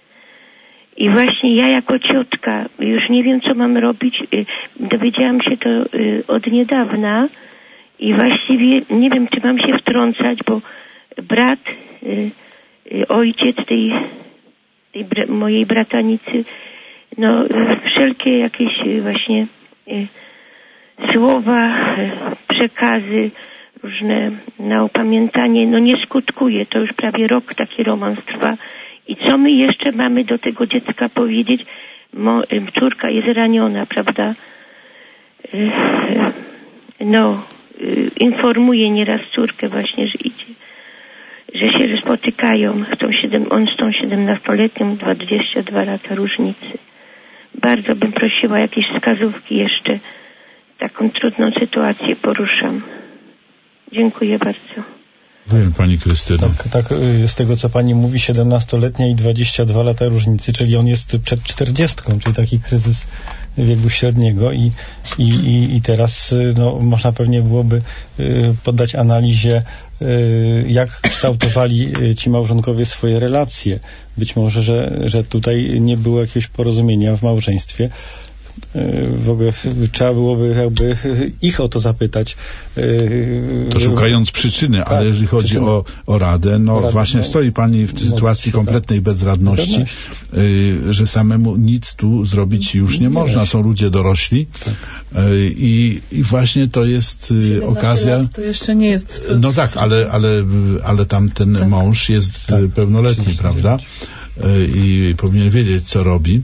Speaker 16: I właśnie ja jako ciotka już nie wiem, co mam robić. Y, dowiedziałam się to y, od niedawna i właściwie nie wiem, czy mam się wtrącać, bo brat, y, y, ojciec tej tej br- mojej bratanicy, no wszelkie jakieś właśnie y, słowa, y, przekazy, różne na opamiętanie, no nie skutkuje. To już prawie rok taki romans trwa. I co my jeszcze mamy do tego dziecka powiedzieć? Mo, y, córka jest raniona, prawda? Y, y, no, y, informuje nieraz córkę właśnie, że idzie, że się spotykają, z tą siedem, on z tą siedemnastoletnią, dwadzieścia dwa lata różnicy. Bardzo bym prosiła jakieś wskazówki jeszcze. Taką trudną sytuację poruszam. Dziękuję bardzo.
Speaker 3: Wiem, pani Krystyno.
Speaker 5: Tak, tak, z tego co pani mówi, siedemnastoletnia i dwadzieścia dwa lata różnicy, czyli on jest przed czterdziestką, czyli taki kryzys wieku średniego i, i, i, i teraz no, można pewnie byłoby y, poddać analizie, y, jak kształtowali ci małżonkowie swoje relacje. Być może, że, że tutaj nie było jakiegoś porozumienia w małżeństwie. W ogóle trzeba byłoby jakby ich o to zapytać.
Speaker 3: To szukając przyczyny, tak, ale jeżeli chodzi przyczyny. o, o radę, no o radę, właśnie no, stoi pani w sytuacji kompletnej bezradności, bezradności. Y, że samemu nic tu zrobić już nie, nie można. Są ludzie dorośli tak. y, i, i właśnie to jest y, okazja.
Speaker 4: Lat to jeszcze nie jest...
Speaker 3: No tak, ale, ale, ale tam ten tak. mąż jest tak. pełnoletni, prawda? Y, I powinien wiedzieć, co robi.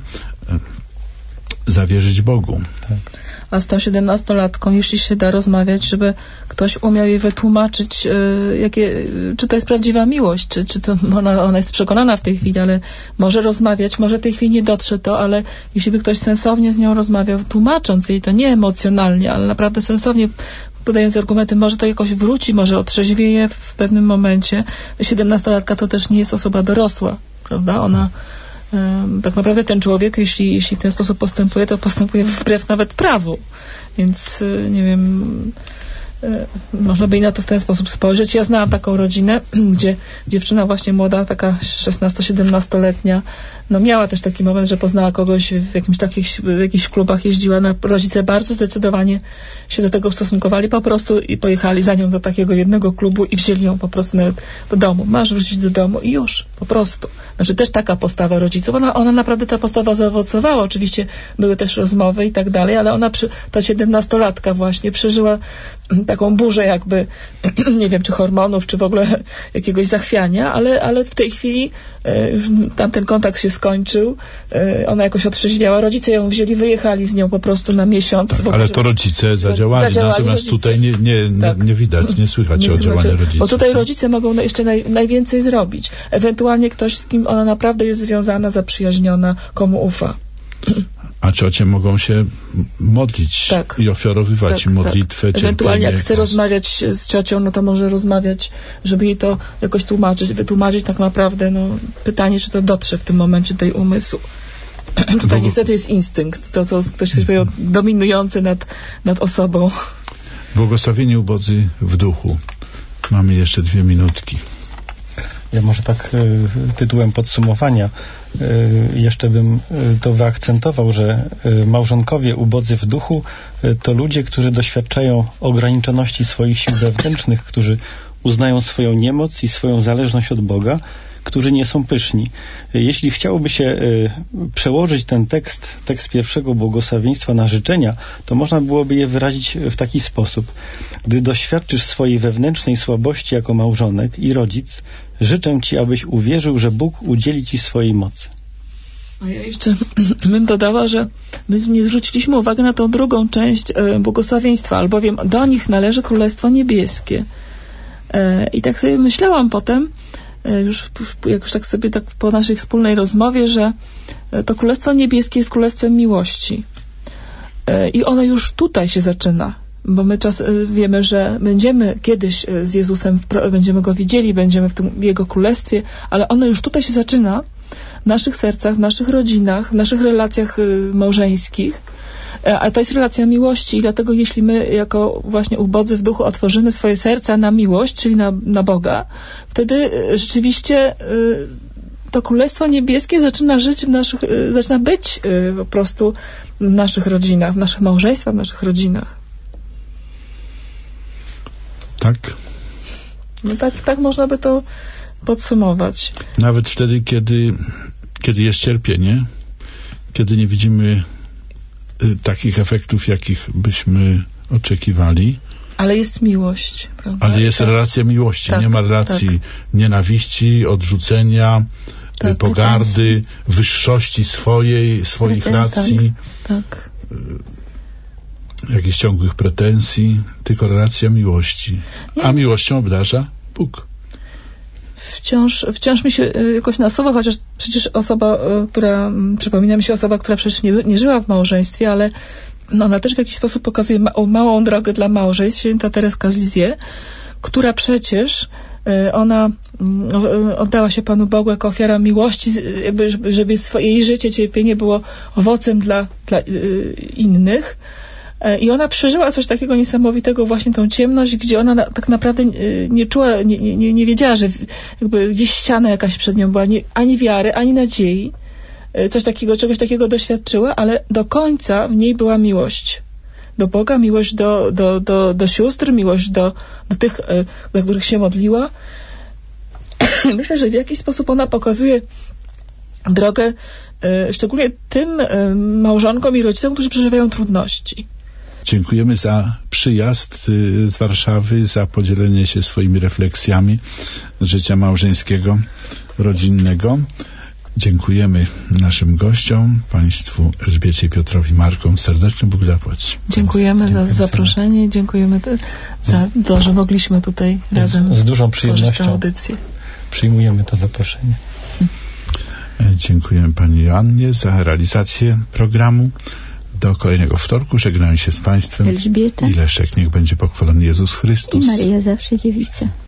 Speaker 3: Zawierzyć Bogu. Tak.
Speaker 4: A z tą siedemnastolatką, jeśli się da rozmawiać, żeby ktoś umiał jej wytłumaczyć, y, jakie, y, czy to jest prawdziwa miłość, czy, czy to ona, ona jest przekonana w tej chwili, ale może rozmawiać, może w tej chwili nie dotrze to, ale jeśli by ktoś sensownie z nią rozmawiał, tłumacząc jej to nie emocjonalnie, ale naprawdę sensownie podając argumenty, może to jakoś wróci, może otrzeźwieje w pewnym momencie. Siedemnastolatka to też nie jest osoba dorosła, prawda? Ona tak naprawdę ten człowiek, jeśli, jeśli w ten sposób postępuje, to postępuje wbrew nawet prawu. Więc nie wiem, można by i na to w ten sposób spojrzeć. Ja znałam taką rodzinę, gdzie dziewczyna właśnie młoda, taka szesnasto-siedemnastoletnia, no miała też taki moment, że poznała kogoś w jakimś takich, w jakichś klubach jeździła, na rodzice bardzo zdecydowanie się do tego ustosunkowali po prostu i pojechali za nią do takiego jednego klubu i wzięli ją po prostu nawet do domu. Masz wrócić do domu i już, po prostu. Znaczy też taka postawa rodziców. Ona, ona naprawdę, ta postawa zaowocowała. Oczywiście były też rozmowy i tak dalej, ale ona, przy, ta siedemnastolatka właśnie przeżyła taką burzę jakby, nie wiem, czy hormonów, czy w ogóle jakiegoś zachwiania, ale, ale w tej chwili e, tamten kontakt się skończył, e, ona jakoś otrzeźwiała, rodzice ją wzięli, wyjechali z nią po prostu na miesiąc.
Speaker 3: Tak, ale to rodzice zadziałali, zadziałali natomiast rodzice. Tutaj nie, nie, tak. nie widać, nie słychać nie o działaniu rodziców.
Speaker 4: Bo tutaj rodzice mogą jeszcze naj, najwięcej zrobić. Ewentualnie ktoś, z kim ona naprawdę jest związana, zaprzyjaźniona, komu ufa.
Speaker 3: A ciocie mogą się modlić tak. i ofiarowywać tak, modlitwę.
Speaker 4: Tak. Ewentualnie jak chce rozmawiać z ciocią, no to może rozmawiać, żeby jej to jakoś tłumaczyć, wytłumaczyć tak naprawdę. No, pytanie, czy to dotrze w tym momencie tej umysłu. Tutaj niestety jest instynkt, to co ktoś się powiedział, dominujący nad, nad osobą.
Speaker 3: Błogosławieni ubodzy w duchu. Mamy jeszcze dwie minutki.
Speaker 5: Ja może tak y, tytułem podsumowania y, jeszcze bym y, to wyakcentował, że y, małżonkowie ubodzy w duchu y, to ludzie, którzy doświadczają ograniczoności swoich sił wewnętrznych, którzy uznają swoją niemoc i swoją zależność od Boga, którzy nie są pyszni. Jeśli chciałoby się y, przełożyć ten tekst, tekst pierwszego błogosławieństwa na życzenia, to można byłoby je wyrazić w taki sposób. Gdy doświadczysz swojej wewnętrznej słabości jako małżonek i rodzic, życzę Ci, abyś uwierzył, że Bóg udzieli Ci swojej mocy.
Speaker 4: A ja jeszcze bym dodała, że my nie zwróciliśmy uwagi na tą drugą część e, błogosławieństwa, albowiem do nich należy Królestwo Niebieskie. E, I tak sobie myślałam potem, już jak już tak sobie tak po naszej wspólnej rozmowie, że to Królestwo Niebieskie jest Królestwem miłości. I ono już tutaj się zaczyna, bo my czas wiemy, że będziemy kiedyś z Jezusem, będziemy Go widzieli, będziemy w tym Jego Królestwie, ale ono już tutaj się zaczyna w naszych sercach, w naszych rodzinach, w naszych relacjach małżeńskich. A to jest relacja miłości i dlatego jeśli my jako właśnie ubodzy w duchu otworzymy swoje serca na miłość, czyli na, na Boga, wtedy rzeczywiście to Królestwo Niebieskie zaczyna żyć w naszych, zaczyna być po prostu w naszych rodzinach, w naszych małżeństwach, w naszych rodzinach.
Speaker 3: Tak.
Speaker 4: No tak, tak można by to podsumować.
Speaker 3: Nawet wtedy, kiedy, kiedy jest cierpienie, kiedy nie widzimy takich efektów, jakich byśmy oczekiwali.
Speaker 4: Ale jest miłość, prawda?
Speaker 3: Ale jest tak. Relacja miłości. Tak, nie ma relacji tak. nienawiści, odrzucenia, tak, pogardy, pretensji. Wyższości swojej, swoich pretensji. Racji.
Speaker 4: Tak.
Speaker 3: Jakichś ciągłych pretensji, tylko relacja miłości. Nie. A miłością obdarza Bóg.
Speaker 4: Wciąż, wciąż mi się jakoś nasuwa, chociaż przecież osoba, która, przypomina mi się osoba, która przecież nie, nie żyła w małżeństwie, ale no ona też w jakiś sposób pokazuje ma, małą drogę dla małżeństw, święta Tereska z Lisieux, która przecież ona oddała się Panu Bogu jako ofiara miłości, jakby, żeby jej życie, cierpienie było owocem dla, dla innych. I ona przeżyła coś takiego niesamowitego, właśnie tą ciemność, gdzie ona na, tak naprawdę nie czuła, nie, nie, nie wiedziała, że jakby gdzieś ściana jakaś przed nią była, nie, ani wiary, ani nadziei. Coś takiego, czegoś takiego doświadczyła, ale do końca w niej była miłość do Boga, miłość do, do, do, do sióstr, miłość do, do tych, do których się modliła. Myślę, że w jakiś sposób ona pokazuje drogę szczególnie tym małżonkom i rodzicom, którzy przeżywają trudności.
Speaker 3: Dziękujemy za przyjazd z Warszawy, za podzielenie się swoimi refleksjami życia małżeńskiego, rodzinnego. Dziękujemy naszym gościom, państwu Elżbiecie i Piotrowi Markom. Serdecznie Bóg zapłać.
Speaker 4: Dziękujemy, Dziękujemy za zaproszenie. Dziękujemy za to, że mogliśmy tutaj razem
Speaker 5: z, z dużą przyjemnością
Speaker 4: audycję.
Speaker 5: Przyjmujemy to zaproszenie.
Speaker 3: Dziękujemy pani Joannie za realizację programu. Do kolejnego wtorku żegnają się z państwem
Speaker 1: Elżbieta
Speaker 3: i Leszek. Niech będzie pochwalony Jezus Chrystus
Speaker 1: i Maryja zawsze dziewica.